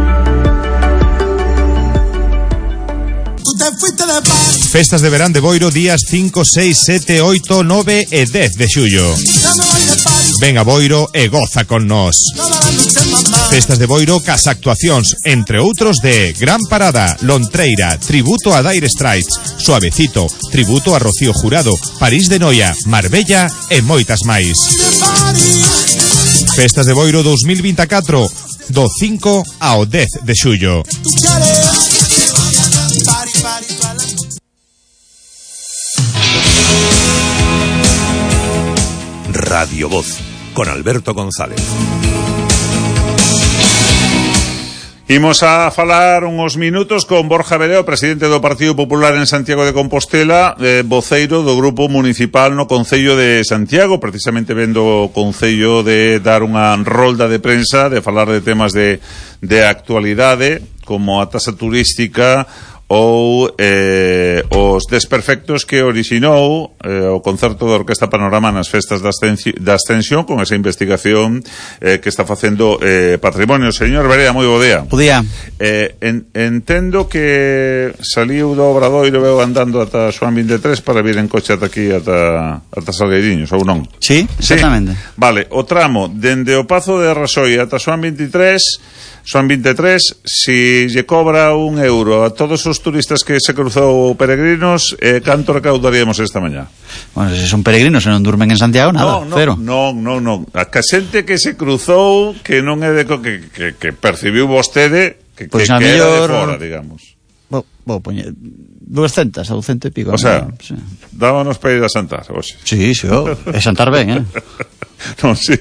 Festas de verán de Boiro días 5, 6, 7, 8, 9 e 10 de xullo. Ven a Boiro e goza con nós. Festas de Boiro cas actuacións, entre outros de Gran Parada, Lontreira, tributo a Dire Straits, Suavecito, tributo a Rocío Jurado, París de Noia, Marbella e moitas máis. Festas de Boiro 2024, do 5 ao 10 de xullo. Radio Voz, con Alberto González. Imos a falar uns minutos con Borja Vereo, presidente do Partido Popular en Santiago de Compostela, voceiro do Grupo Municipal no Concello de Santiago, precisamente vendo o Concello de dar unha rolda de prensa, de falar de temas de actualidade, como a tasa turística ou os desperfectos que orixinou o concerto da Orquesta Panorama nas festas da Ascensión, con esa investigación que está facendo Patrimonio. Señor Verea, moi bo día. Bo día. Entendo que saliu do Obradoiro, veo andando ata Xoán 23 para vir en coche ata aquí, ata Salgueiriños, ou non? Sí, exactamente. Vale, o tramo dende o Pazo de Rasoi ata Xoán 23, si lle cobra €1 a todos os turistas que se cruzou peregrinos, canto recaudaríamos esta mañá? Bueno, se son peregrinos e non durmen en Santiago, nada, cero. Non. A xente que se cruzou, que non é de que percibiu vostede que era de fora, digamos. Vou poñer 200 a 200 e pico. O sea, sí. Dámonos para ir a Santar, oxe. Sí, é Santar ben, Non, sí.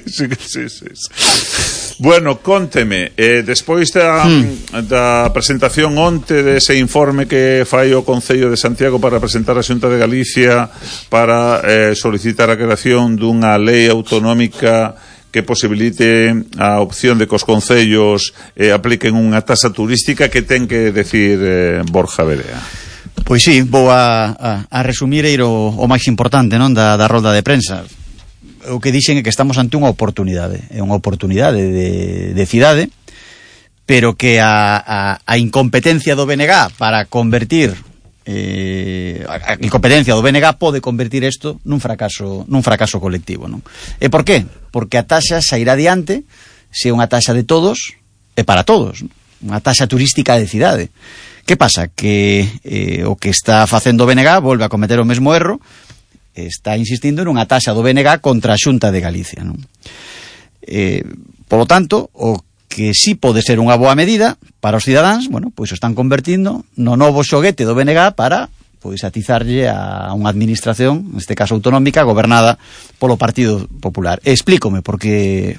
Bueno, cónteme, despois da presentación onte dese informe que fai o Concello de Santiago para presentar a Xunta de Galicia para solicitar a creación dunha lei autonómica que posibilite a opción de que os concellos apliquen unha tasa turística, que ten que decir Borja Verea? Pois sí, vou a resumir e ir o máis importante, non, da rolda de prensa. O que dixen é que estamos ante unha oportunidade. É unha oportunidade de cidade, pero que a incompetencia do BNG para convertir a incompetencia do BNG pode convertir isto nun fracaso colectivo, non? E por qué? Porque a taxa sairá adiante se é unha taxa de todos e para todos, unha taxa turística de cidade. Que pasa? Que o que está facendo o BNG volve a cometer o mesmo erro, está insistindo nunha taxa do BNG contra a Xunta de Galicia, non? Polo tanto, o que sí pode ser unha boa medida para os cidadáns, bueno, pois o están convertindo no novo xoguete do BNG para pois atizarlle a unha administración, neste caso autonómica, gobernada polo Partido Popular. E explícome por que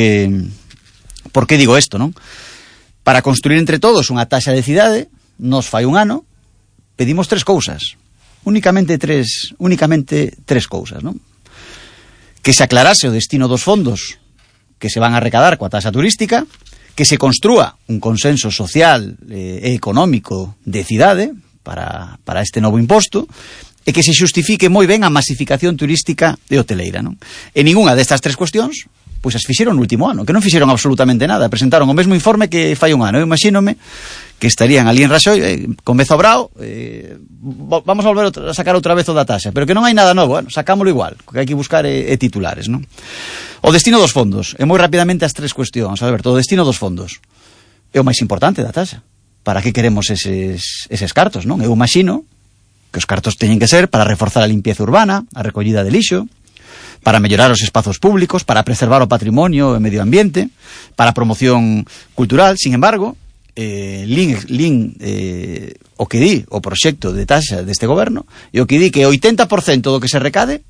digo isto, non? Para construir entre todos unha taxa de cidade, nos fai un ano, pedimos tres cousas. Únicamente tres cousas, non? Que se aclarase o destino dos fondos que se van a recadar coa taxa turística, que se construa un consenso social e económico de cidade para este novo imposto, e que se xustifique moi ben a masificación turística e hoteleira, non? E ningunha destas tres cuestións pois as fixeron no último ano, que non fixeron absolutamente nada, presentaron o mesmo informe que fai un ano. Eu imagínome que estarían ali en Raxoi con Bezo Brao, vamos a volver a sacar outra vez o da taxa, pero que non hai nada novo, bueno, sacámoslo igual, que hai que buscar titulares, non? O destino dos fondos, e moi rapidamente as tres cuestións, Alberto. O destino dos fondos é o máis importante da taxa. Para que queremos eses cartos, non? Eu imagino que os cartos teñen que ser para reforzar a limpieza urbana, a recollida de lixo, para mellorar os espazos públicos, para preservar o patrimonio e o medio ambiente, para a promoción cultural. Sin embargo, o que di o proxecto de taxa deste goberno, e o que di que o 80% do que se recade,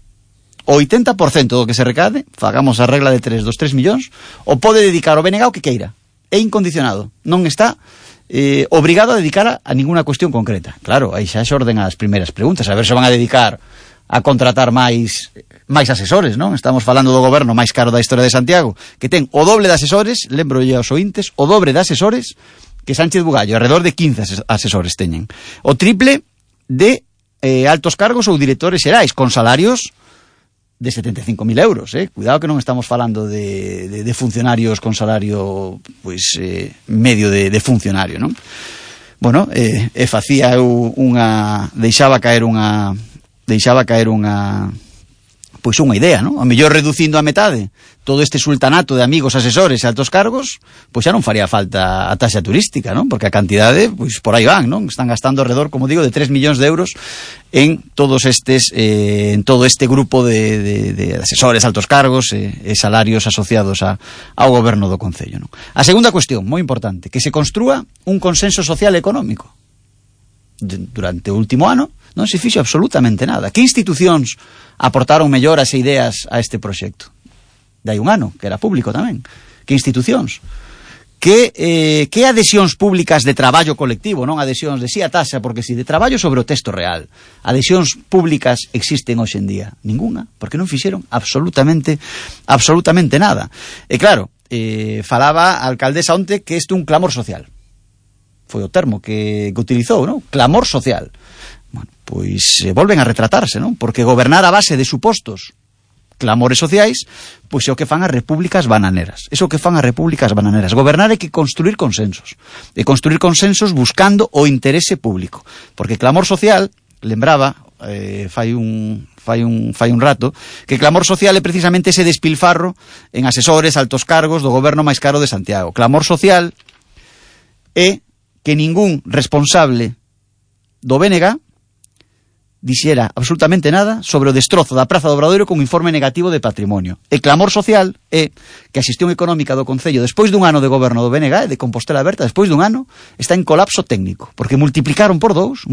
fagamos a regla de 3 dos 3 millóns, o pode dedicar o BNG o que queira. É incondicionado. Non está obrigado a dedicar a ninguna cuestión concreta. Claro, aí xa xorden as primeiras preguntas, a ver se van a dedicar a contratar máis asesores, non? Estamos falando do goberno máis caro da historia de Santiago, que ten o doble de asesores, lembro aos ointes, o doble de asesores que Sánchez Bugallo, alrededor de 15 asesores teñen. O triple de altos cargos ou directores xerais, con salarios de 75.000 euros, Cuidado que non estamos falando de funcionarios con salario pois medio de funcionario, non? Bueno, facía eu deixaba caer unha idea, non? A mellor reducindo a metade todo este sultanato de amigos, asesores e altos cargos, pois xa non faría falta a taxa turística, non? Porque a cantidade, pois por aí van, non? Están gastando alrededor, como digo, de 3 millóns de euros en todos estes en todo este grupo de asesores, altos cargos e salarios asociados ao goberno do concello, non? A segunda cuestión, moi importante, que se construa un consenso social e económico. Durante o último ano non se fixo absolutamente nada. Que institucións aportaron melloras e ideas a este proxecto? Dai un ano, que era público tamén. Que institucións? Que adhesións públicas de traballo colectivo, non adhesións de si a taxa, porque si de traballo sobre o texto real. Adhesións públicas existen hoxe en día? Ninguna, porque non fixeron absolutamente nada. E claro, falaba a alcaldesa onte que isto é un clamor social. Foi o termo que utilizou, non? Clamor social. Bueno, pois volven a retratarse, non? Porque gobernar a base de supostos clamores sociais, pois é o que fan as repúblicas bananeras. É o que fan as repúblicas bananeras. Gobernar é que construir consensos. E construir consensos buscando o interese público. Porque clamor social, lembraba, fai un rato, que clamor social é precisamente ese despilfarro en asesores, altos cargos do goberno máis caro de Santiago. Clamor social é que ningún responsable do BNG dixera absolutamente nada sobre o destrozo da Praza do Obradoiro con informe negativo de patrimonio. E clamor social é que a xestión económica do Concello, despois dun ano de goberno do BNG, de Compostela Aberta, despois dun ano, está en colapso técnico, porque multiplicaron por dous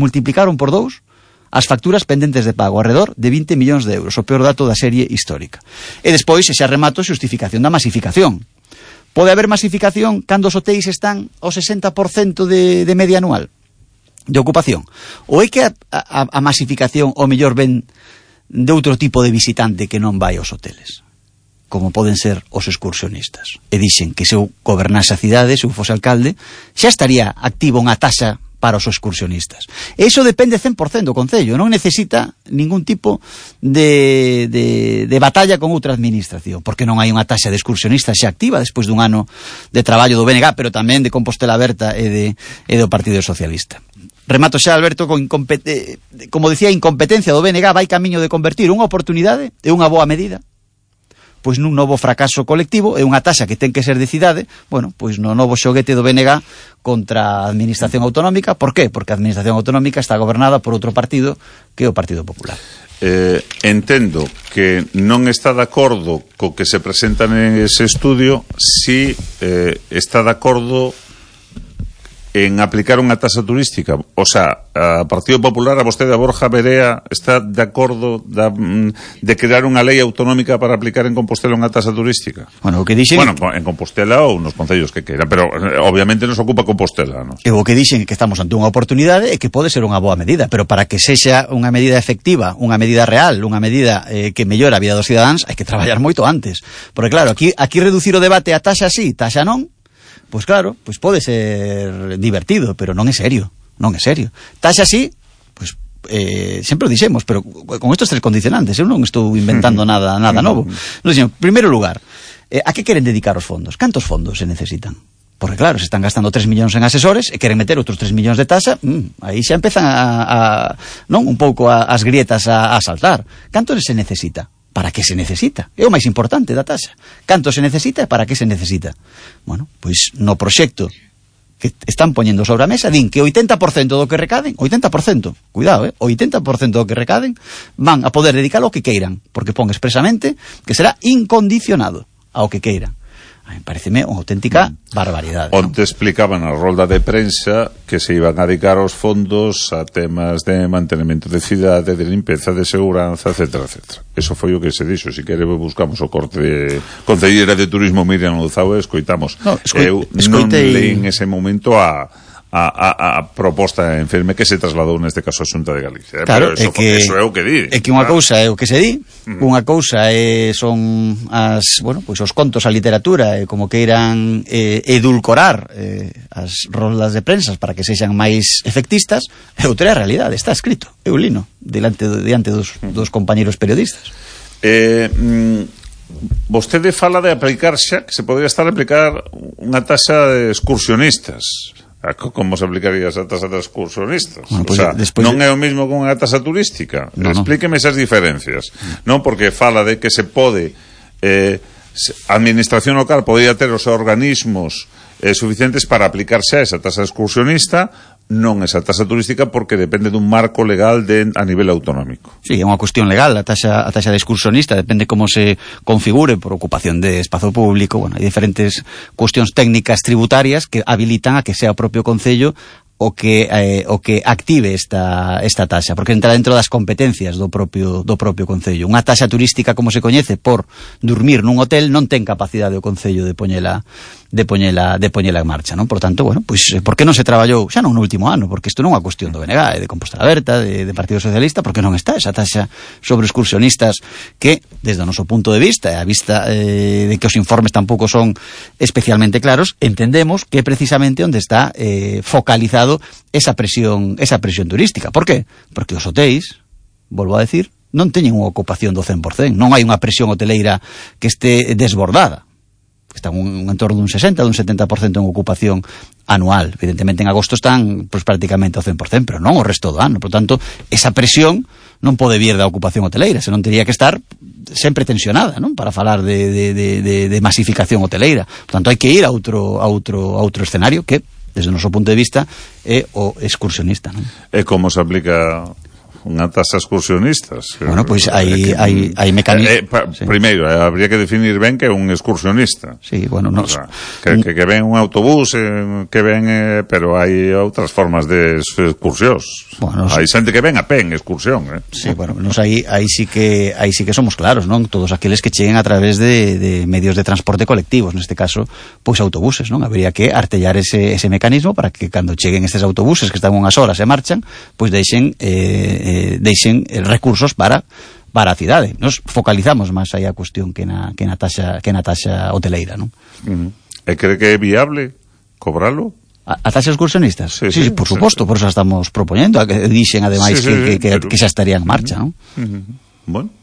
as facturas pendentes de pago, alrededor de 20 millóns de euros, o peor dato da serie histórica. E despois, xa remato, xustificación da masificación. Pode haber masificación cando os hotéis están ao 60% de media anual de ocupación? Ou é que a masificación o mellor ven de outro tipo de visitante que non vai aos hoteles? Como poden ser os excursionistas. E dixen que se eu gobernase a cidade, se eu fose alcalde, xa estaría activa unha taxa para os excursionistas. Eso depende 100% do Concello, non necesita ningún tipo de batalla con outra administración, porque non hai unha taxa de excursionistas xa activa despois dun ano de traballo do BNG, pero tamén de Compostela Aberta e do Partido Socialista. Remato xa, Alberto, como dicía, a incompetencia do BNG vai camiño de convertir unha oportunidade e unha boa medida pois nun novo fracaso colectivo, é unha taxa que ten que ser de cidade, bueno, pois no novo xoguete do BNG contra a administración autonómica. Por qué? Porque a administración autonómica está gobernada por outro partido que é o Partido Popular. Entendo que non está de acordo co que se presenta nese estudio, si está de acordo en aplicar unha tasa turística. O sea, a Partido Popular, a vostede, a Borja Verea, está de acordo de crear unha lei autonómica para aplicar en Compostela unha tasa turística? Bueno, o que dixen... Bueno, en Compostela ou nos concellos que queiran, pero obviamente nos ocupa Compostela, non? E o que dixen é que estamos ante unha oportunidade e que pode ser unha boa medida, pero para que sexa unha medida efectiva, unha medida real, unha medida que mellora a vida dos cidadáns, hai que traballar moito antes. Porque claro, aquí reducir o debate a taxa sí, taxa non, pois claro, pois pode ser divertido, pero non é serio, non é serio. Taxa así, pois sempre o dixemos, pero con estos tres condicionantes, eu non estou inventando nada novo. Non dixemos, en primeiro lugar, a que queren dedicar os fondos? Cantos fondos se necesitan? Porque claro, se están gastando 3 millóns en asesores e queren meter outros 3 millóns de taxa, aí xa empezan non un pouco as grietas a saltar. Canto se necesita? Para que se necesita? É o máis importante da taxa. Canto se necesita e para que se necesita? Bueno, pois no proxecto que están poñendo sobre a mesa din que o 80% do que recaden, 80%, cuidado, o 80% do que recaden van a poder dedicalo ao que queiran, porque pon expresamente que será incondicionado ao que queiran. A mí pareceme unha auténtica barbaridade. Onte explicaban na rolda de prensa que se iban a dedicar os fondos a temas de mantenimento de cidade, de limpeza, de seguranza, etcétera, etcétera. Eso foi o que se dixo. Si quere buscamos o corte de Concelleira de Turismo Miriam Louzao e escoitamos. Eu non leín ese momento a proposta en firme que se trasladou neste caso a Xunta de Galicia, claro, pero eso é o que di. É que unha cousa é o que se di, unha cousa son os contos, a literatura, como queiran edulcorar as roldas de prensas para que sexan máis efectistas, e outra é a realidade, está escrito, é un lino diante dos compañeros periodistas. Vostede fala de aplicar xa, que se podría estar a aplicar unha taxa de excursionistas. Como se aplicaría esa tasa de excursionistas? Bueno, pues, o sea, non é o mismo con unha tasa turística. Explíqueme esas diferencias. Non, porque fala de que se pode a administración local podría ter os organismos suficientes para aplicarse a esa tasa excursionista, non esa tasa turística, porque depende dun marco legal a nivel autonómico. Sí, é unha cuestión legal, a taxa de excursionista depende como se configure por ocupación de espazo público. Bueno, hai diferentes cuestións técnicas tributarias que habilitan a que sea o propio Concello o que active esta taxa, porque entra dentro das competencias do propio Concello. Unha taxa turística, como se coñece, por dormir nun hotel, non ten capacidade o Concello de poñela en marcha, non? Por tanto, bueno, pois por que non se traballou xa non no último ano, porque isto non é unha cuestión do BNG, de Compostela Aberta, de Partido Socialista, porque non está esa taxa sobre excursionistas que, desde o noso punto de vista, e a vista de que os informes tampouco son especialmente claros, entendemos que precisamente onde está focalizado esa presión turística. Por qué? Porque os hotéis, volvo a decir, non teñen unha ocupación do 100%, non hai unha presión hoteleira que este desbordada. Están un entorno dun 60, dun 70% en ocupación anual. Evidentemente en agosto están prácticamente ao 100%, pero non o resto do ano. Por tanto, esa presión non pode vir da ocupación hoteleira, senón teria que estar sempre tensionada, non? Para falar de masificación hoteleira. Por tanto, hai que ir a outro escenario que, desde o noso punto de vista, é o excursionista, non? E como se aplica unha tasa excursionistas? Bueno, pois hai mecanismos. Primeiro, habría que definir ben que é un excursionista. Sí, bueno, o sea, que ven un autobús, que ven, pero hai outras formas de excursións. Bueno, hai xente que ven a pé en excursión, Sí, bueno, nos aí sí que somos claros, non? Todos aqueles que cheguen a través de medios de transporte colectivos, neste caso, pois autobuses, non? Habría que artellar ese mecanismo para que cando cheguen estes autobuses que están unhas horas e marchan, pois deixen recursos para a cidade. Nos focalizamos máis aí a cuestión que na taxa hoteleira, non? E cree que é viable cobralo? A taxa excursionistas? Sí, por suposto, por eso a estamos propoñendo, que dixen ademais que xa estaría en marcha, non? Bueno,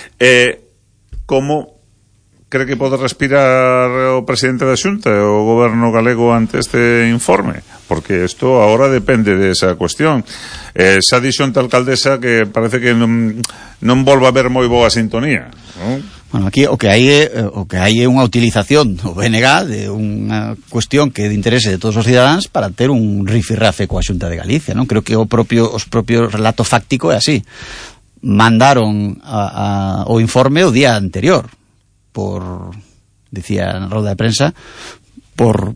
como cree que pode respirar o presidente da Xunta e o goberno galego ante este informe? Porque isto agora depende de esa cuestión. Xa dixo ante a alcaldesa que parece que non volva a haber moi boa sintonía, non? Bueno, aquí o que hai é unha utilización do BNG de unha cuestión que é de interese de todos os cidadáns para ter un rifirrafe coa Xunta de Galicia, non? Creo que os propios relato fáctico é así. Mandaron o informe o día anterior por, decía na roda de prensa, por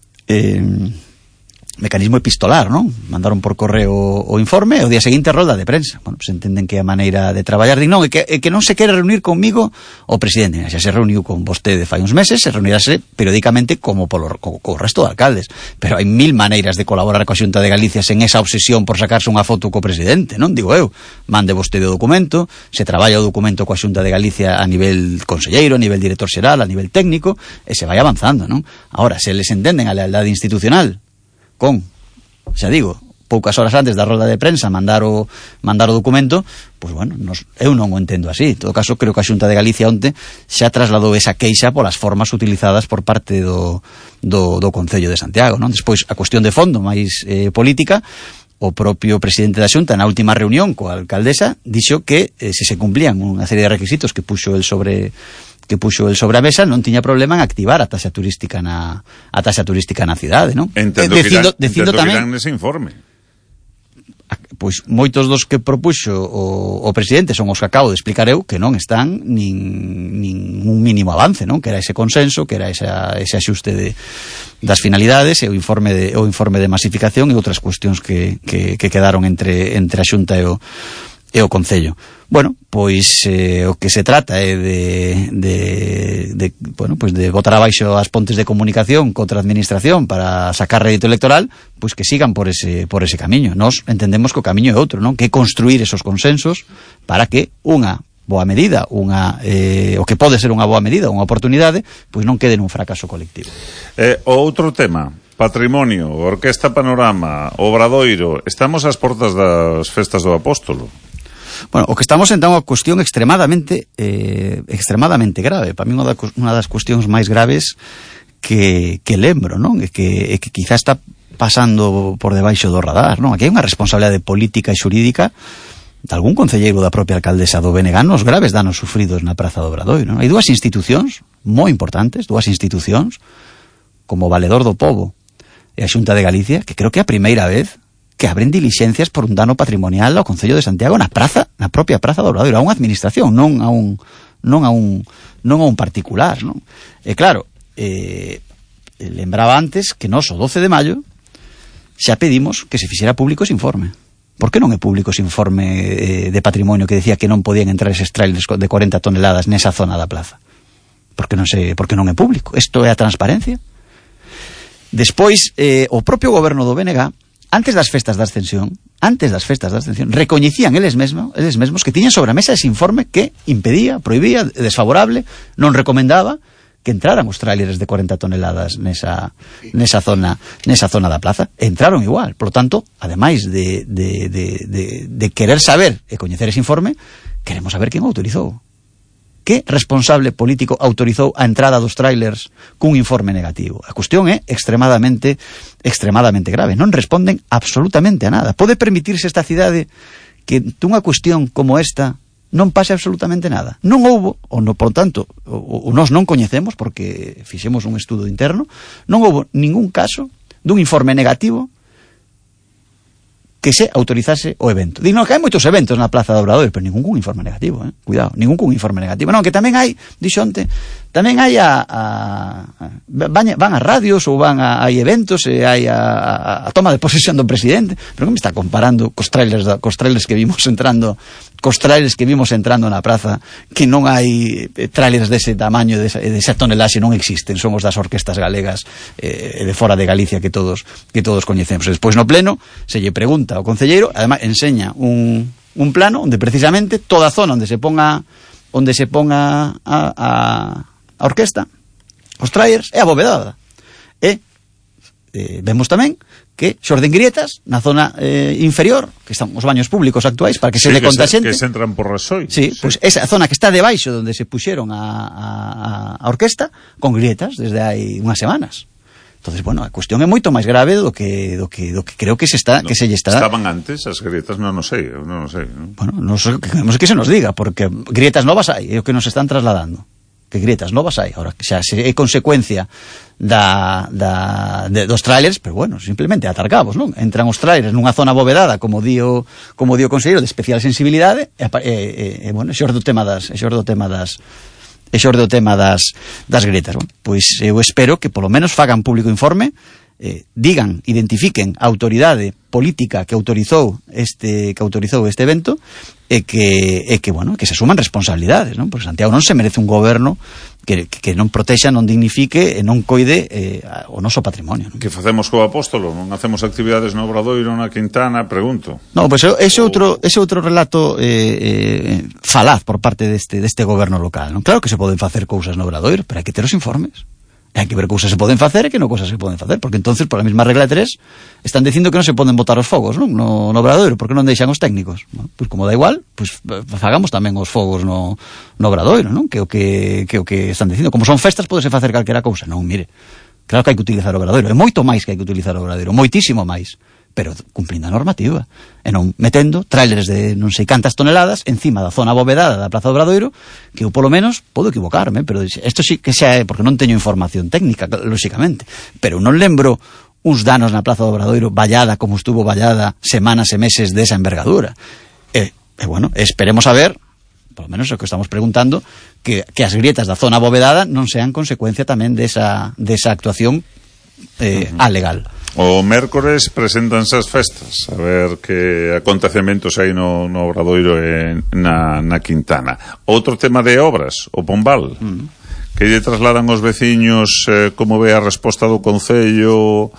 mecanismo epistolar, non? Mandaron por correo o informe e o día seguinte a roda de prensa. Bueno, pues entenden que é a maneira de traballar. Non, é que non se quere reunir conmigo o presidente. Xa se reuniu con vostede fai uns meses, se reunirase periódicamente como co resto de alcaldes. Pero hai 1000 maneiras de colaborar coa Xunta de Galicia sen esa obsesión por sacarse unha foto co presidente, non? Digo eu, mande vostede o documento, se traballa o documento coa Xunta de Galicia a nivel conselleiro, a nivel director xeral, a nivel técnico, e se vai avanzando, non? Ahora, se les entenden a lealdade institucional con, xa digo, poucas horas antes da roda de prensa mandar o documento, pois bueno, eu non o entendo así. En todo caso, creo que a Xunta de Galicia onte xa trasladou esa queixa polas formas utilizadas por parte do Concello de Santiago, non? Despois, a cuestión de fondo máis política, o propio presidente da Xunta na última reunión coa alcaldesa dixo que se cumplían unha serie de requisitos que puxo el sobre a mesa, non tiña problema en activar a taxa turística na cidade, non? Entendo que irán nese informe. Pois moitos dos que propuxo o presidente son os que acabo de explicar eu, que non están nin un mínimo avance, non? Que era ese consenso, que era ese axuste das finalidades e o informe de masificación e outras cuestións que quedaron entre a Xunta e o Concello. Bueno, pois o que se trata é de botar abaixo as pontes de comunicación contra a administración para sacar rédito electoral, pois que sigan por ese camiño. Nós entendemos que o camiño é outro, non? Que construir esos consensos para que unha boa medida, o que pode ser unha boa medida, unha oportunidade, pois non quede nun fracaso colectivo. O outro tema, patrimonio, Orquesta Panorama, Obradoiro, estamos ás portas das festas do Apóstolo. Bueno, o que estamos sentando é unha cuestión extremadamente grave. Para mí unha das cuestións máis graves que lembro, non? É que quizá está pasando por debaixo do radar, non? Aquí hai unha responsabilidade política e xurídica de algún concelleiro da propia alcaldesa do BNG nos graves danos sufridos na Praza do Obradoiro, non? Hai dúas institucións moi importantes, como o Valedor do Pobo e a Xunta de Galicia, que creo que é a primeira vez que abren dilixencias por un dano patrimonial ao Concello de Santiago na propia Praza do Obradoiro, a unha administración, non a un particular, non? E claro, lembraba antes que nós o 12 de maio xa pedimos que se fixera público ese informe. Por que non é público ese informe de patrimonio que decía que non podían entrar eses trailers de 40 toneladas nesa zona da plaza? Por que non é público? Isto é a transparencia? Despois, o propio goberno do BNG, antes das festas da Ascensión, recoñecían eles mesmos que tiñan sobre a mesa ese informe que impedía, prohibía, desfavorable, non recomendaba que entraran os trailers de 40 toneladas nesa zona da plaza. Entraron igual. Por lo tanto, ademais de querer saber e coñecer ese informe, queremos saber quen o autorizou. Que responsable político autorizou a entrada dos trailers cun informe negativo? A cuestión é extremadamente grave. Non responden absolutamente a nada. Pode permitirse esta cidade que dunha cuestión como esta non pase absolutamente nada? Non houbo, por tanto, nós non coñecemos, porque fixemos un estudo interno, non houbo ningún caso dun informe negativo que se autorizase o evento. Digo, que hai moitos eventos na Plaza do Obradoiro, pero ningún cun informe negativo, cuidado, ningún cun informe negativo. Non, que tamén hai, dixonte, tamén hai van a radios ou hai eventos e hai a toma de posesión do presidente, pero que me está comparando cos trailers que vimos entrando na praza, que non hai trailers dese tamaño, desa tonelaxe, non existen, son os das orquestas galegas de fora de Galicia que todos coñecemos. Despois no pleno se lle pregunta ao concelleiro, además enseña un plano onde precisamente toda a zona onde se ponga a orquesta, os trailers, é abovedada. E vemos tamén que xorden grietas na zona inferior, que están os baños públicos actuais, para que se le conta xente. Que se entran por Rasoy. Sí, pues esa zona que está debaixo donde se puxeron a orquesta, con grietas desde hai unhas semanas. Entonces, bueno, a cuestión é moito máis grave do que creo que se lle está. Estaban antes as grietas, non sei. Non? Bueno, non sei que se nos diga, porque grietas novas hai, é o que nos están trasladando. Que grietas novas hai. Ahora, xa se é consecuencia dos trailers, pero bueno, simplemente atarcabos, non? Entran os trailers nunha zona abovedada, como di o conselleiro, de especial sensibilidade, e bueno, xorde o tema das grietas. Bueno, pois eu espero que polo menos fagan público informe, identifiquen a autoridade política que autorizou este evento e que bueno, que se asuman responsabilidades, non? Porque Santiago non se merece un goberno que non protexa, non dignifique e non coide o noso patrimonio, non? Que facemos co Apóstolo? Non hacemos actividades no Obradoiro, na Quintana? Pregunto. Non, pois ese outro relato falaz por parte deste goberno local, non? Claro que se poden facer cousas no Obradoiro, pero hai que ter os informes. Hai que ver cousas se poden facer e que non cousas se poden facer, porque entonces, por a mesma regla de 3, están dicindo que non se poden botar os fogos, non? No Obradoiro, porque non deixan os técnicos. Bueno, pois como da igual, pois fagamos tamén os fogos no Obradoiro, non? Que o que están dicindo. Como son festas, podese facer calquera cousa. Non, mire, claro que hai que utilizar o Obradoiro, é moito máis que hai que utilizar o Obradoiro, moitísimo máis, pero cumplindo a normativa, e non metendo trailers de non sei cantas toneladas encima da zona abovedada da Praza do Obradoiro, que eu polo menos podo equivocarme, pero isto sí que xa é porque non teño información técnica, lóxicamente, pero non lembro uns danos na Praza do Obradoiro vallada como estuvo vallada semanas e meses desa envergadura. E bueno, esperemos a ver, polo menos o que estamos preguntando, que as grietas da zona abovedada non sean consecuencia tamén desa actuación alegal. O mércores preséntanse as festas, a ver que acontecementos hai no Obradoiro e na Quintana. Outro tema de obras, o Pombal, que lle trasladan os veciños, como ve a resposta do Concello,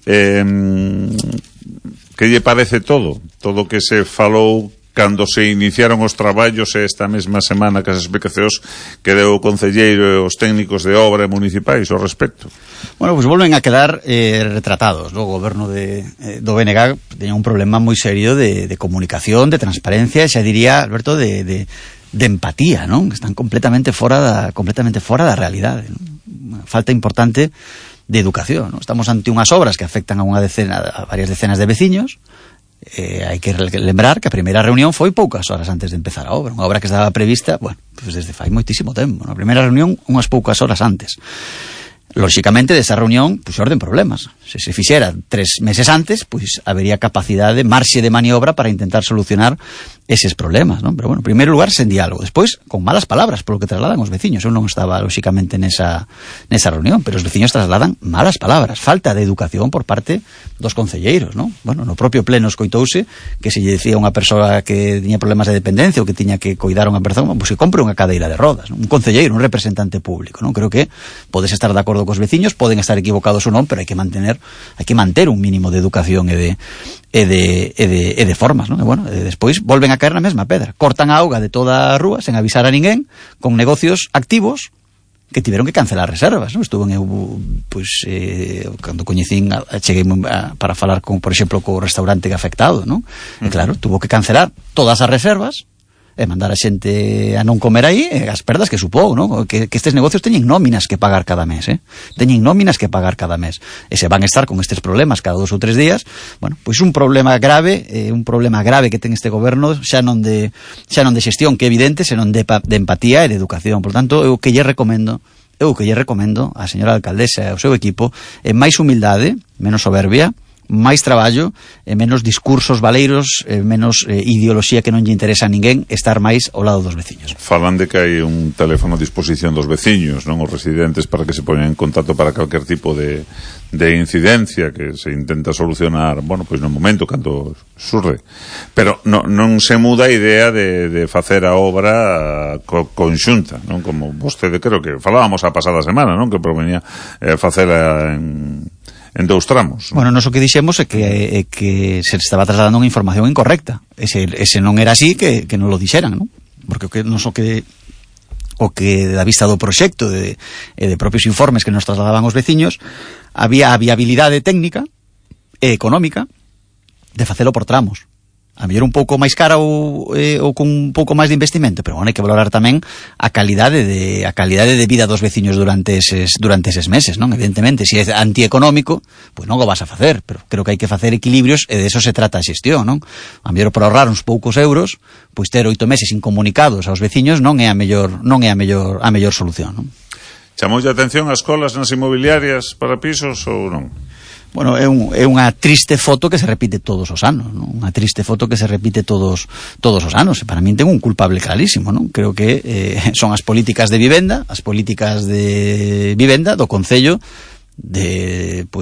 que lle parece todo que se falou cando se iniciaron os traballos esta mesma semana, que as explicacións que deu o concelleiro e os técnicos de obra municipais ao respecto. Bueno, pois volven a quedar retratados. O goberno do BNG teña un problema moi serio de comunicación, de transparencia, xa diría, Alberto, de empatía, non? Están completamente fora da realidade, non? Unha falta importante de educación, non? Estamos ante unhas obras que afectan a varias decenas de veciños. Hai que lembrar que a primeira reunión foi poucas horas antes de empezar a obra, unha obra que estaba prevista, bueno, pues desde fai moitísimo tempo, a primeira reunión unhas poucas horas antes. Lóxicamente, desa reunión, pois orden problemas. Se se fixera 3 meses antes, pois habería capacidade, marxe de maniobra para intentar solucionar eses problemas, non? Pero bueno, en primeiro lugar, sen diálogo. Despois, con malas palabras, polo que trasladan os veciños. Eu non estaba, lóxicamente, nesa reunión, pero os veciños trasladan malas palabras. Falta de educación por parte dos concelleiros, non? Bueno, no propio pleno escoitouse que se lle decía a unha persoa que tiña problemas de dependencia ou que tiña que coidar a unha persoa, pois que compre unha cadeira de rodas, non? Un concelleiro, un representante público, non? Creo que podes estar de acordo cos veciños, poden estar equivocados ou non, pero hai que manter un mínimo de educación e de formas, non? E bueno, despois volven a caer na mesma pedra. Cortan a auga de toda a rúa sen avisar a ninguén, con negocios activos que tiveron que cancelar reservas, non? Estuvo en eu, pois, cando coñecín, cheguei para falar con, por exemplo, co restaurante afectado, non? E claro, tuvo que cancelar todas as reservas e mandar a xente a non comer aí, as perdas que supón, non? Que estes negocios teñen nóminas que pagar cada mes, teñen nóminas que pagar cada mes, e se van a estar con estes problemas cada 2 ou 3 días. Bueno, pois un problema grave que ten este goberno, xa non de xestión, que é evidente, senón de empatía e de educación. Por tanto, eu que lle recomendo á señora alcaldesa e ao seu equipo é máis humildade, menos soberbia, máis traballo, menos discursos valeiros, menos ideoloxía que non lle interesa a ninguén, estar máis ao lado dos veciños. Falan de que hai un teléfono a disposición dos veciños, non, os residentes, para que se poñan en contacto para calquer tipo de incidencia que se intenta solucionar, bueno, pois no momento cando surre. Pero non se muda a idea de facer a obra conxunta, non? Como vostede, creo que falábamos a pasada semana, non? Que provenía facela en 2 tramos. Bueno, nos o que dixemos é que se estaba trasladando unha información incorrecta. Ese non era así, que non lo dixeran, non? Porque o que o que da vista do proxecto de propios informes que nos trasladaban os veciños, había a viabilidade técnica e económica de facelo por tramos. A mellor un pouco máis cara ou con un pouco máis de investimento, pero bueno, hai que valorar tamén a calidade de vida dos veciños durante eses meses, non? Evidentemente, se é antieconómico, pois non o vas a facer, pero creo que hai que facer equilibrios e de eso se trata a xestión, non? A mellor por ahorrar uns poucos euros, pois ter 8 meses incomunicados aos veciños non é a mellor solución, non? Chamoulle a atención as colas nas inmobiliarias para pisos ou non? Bueno, é unha triste foto que se repite todos os anos, non? Unha triste foto que se repite todos os anos. E para min ten un culpable clarísimo, non? Creo que son as políticas de vivenda do Concello de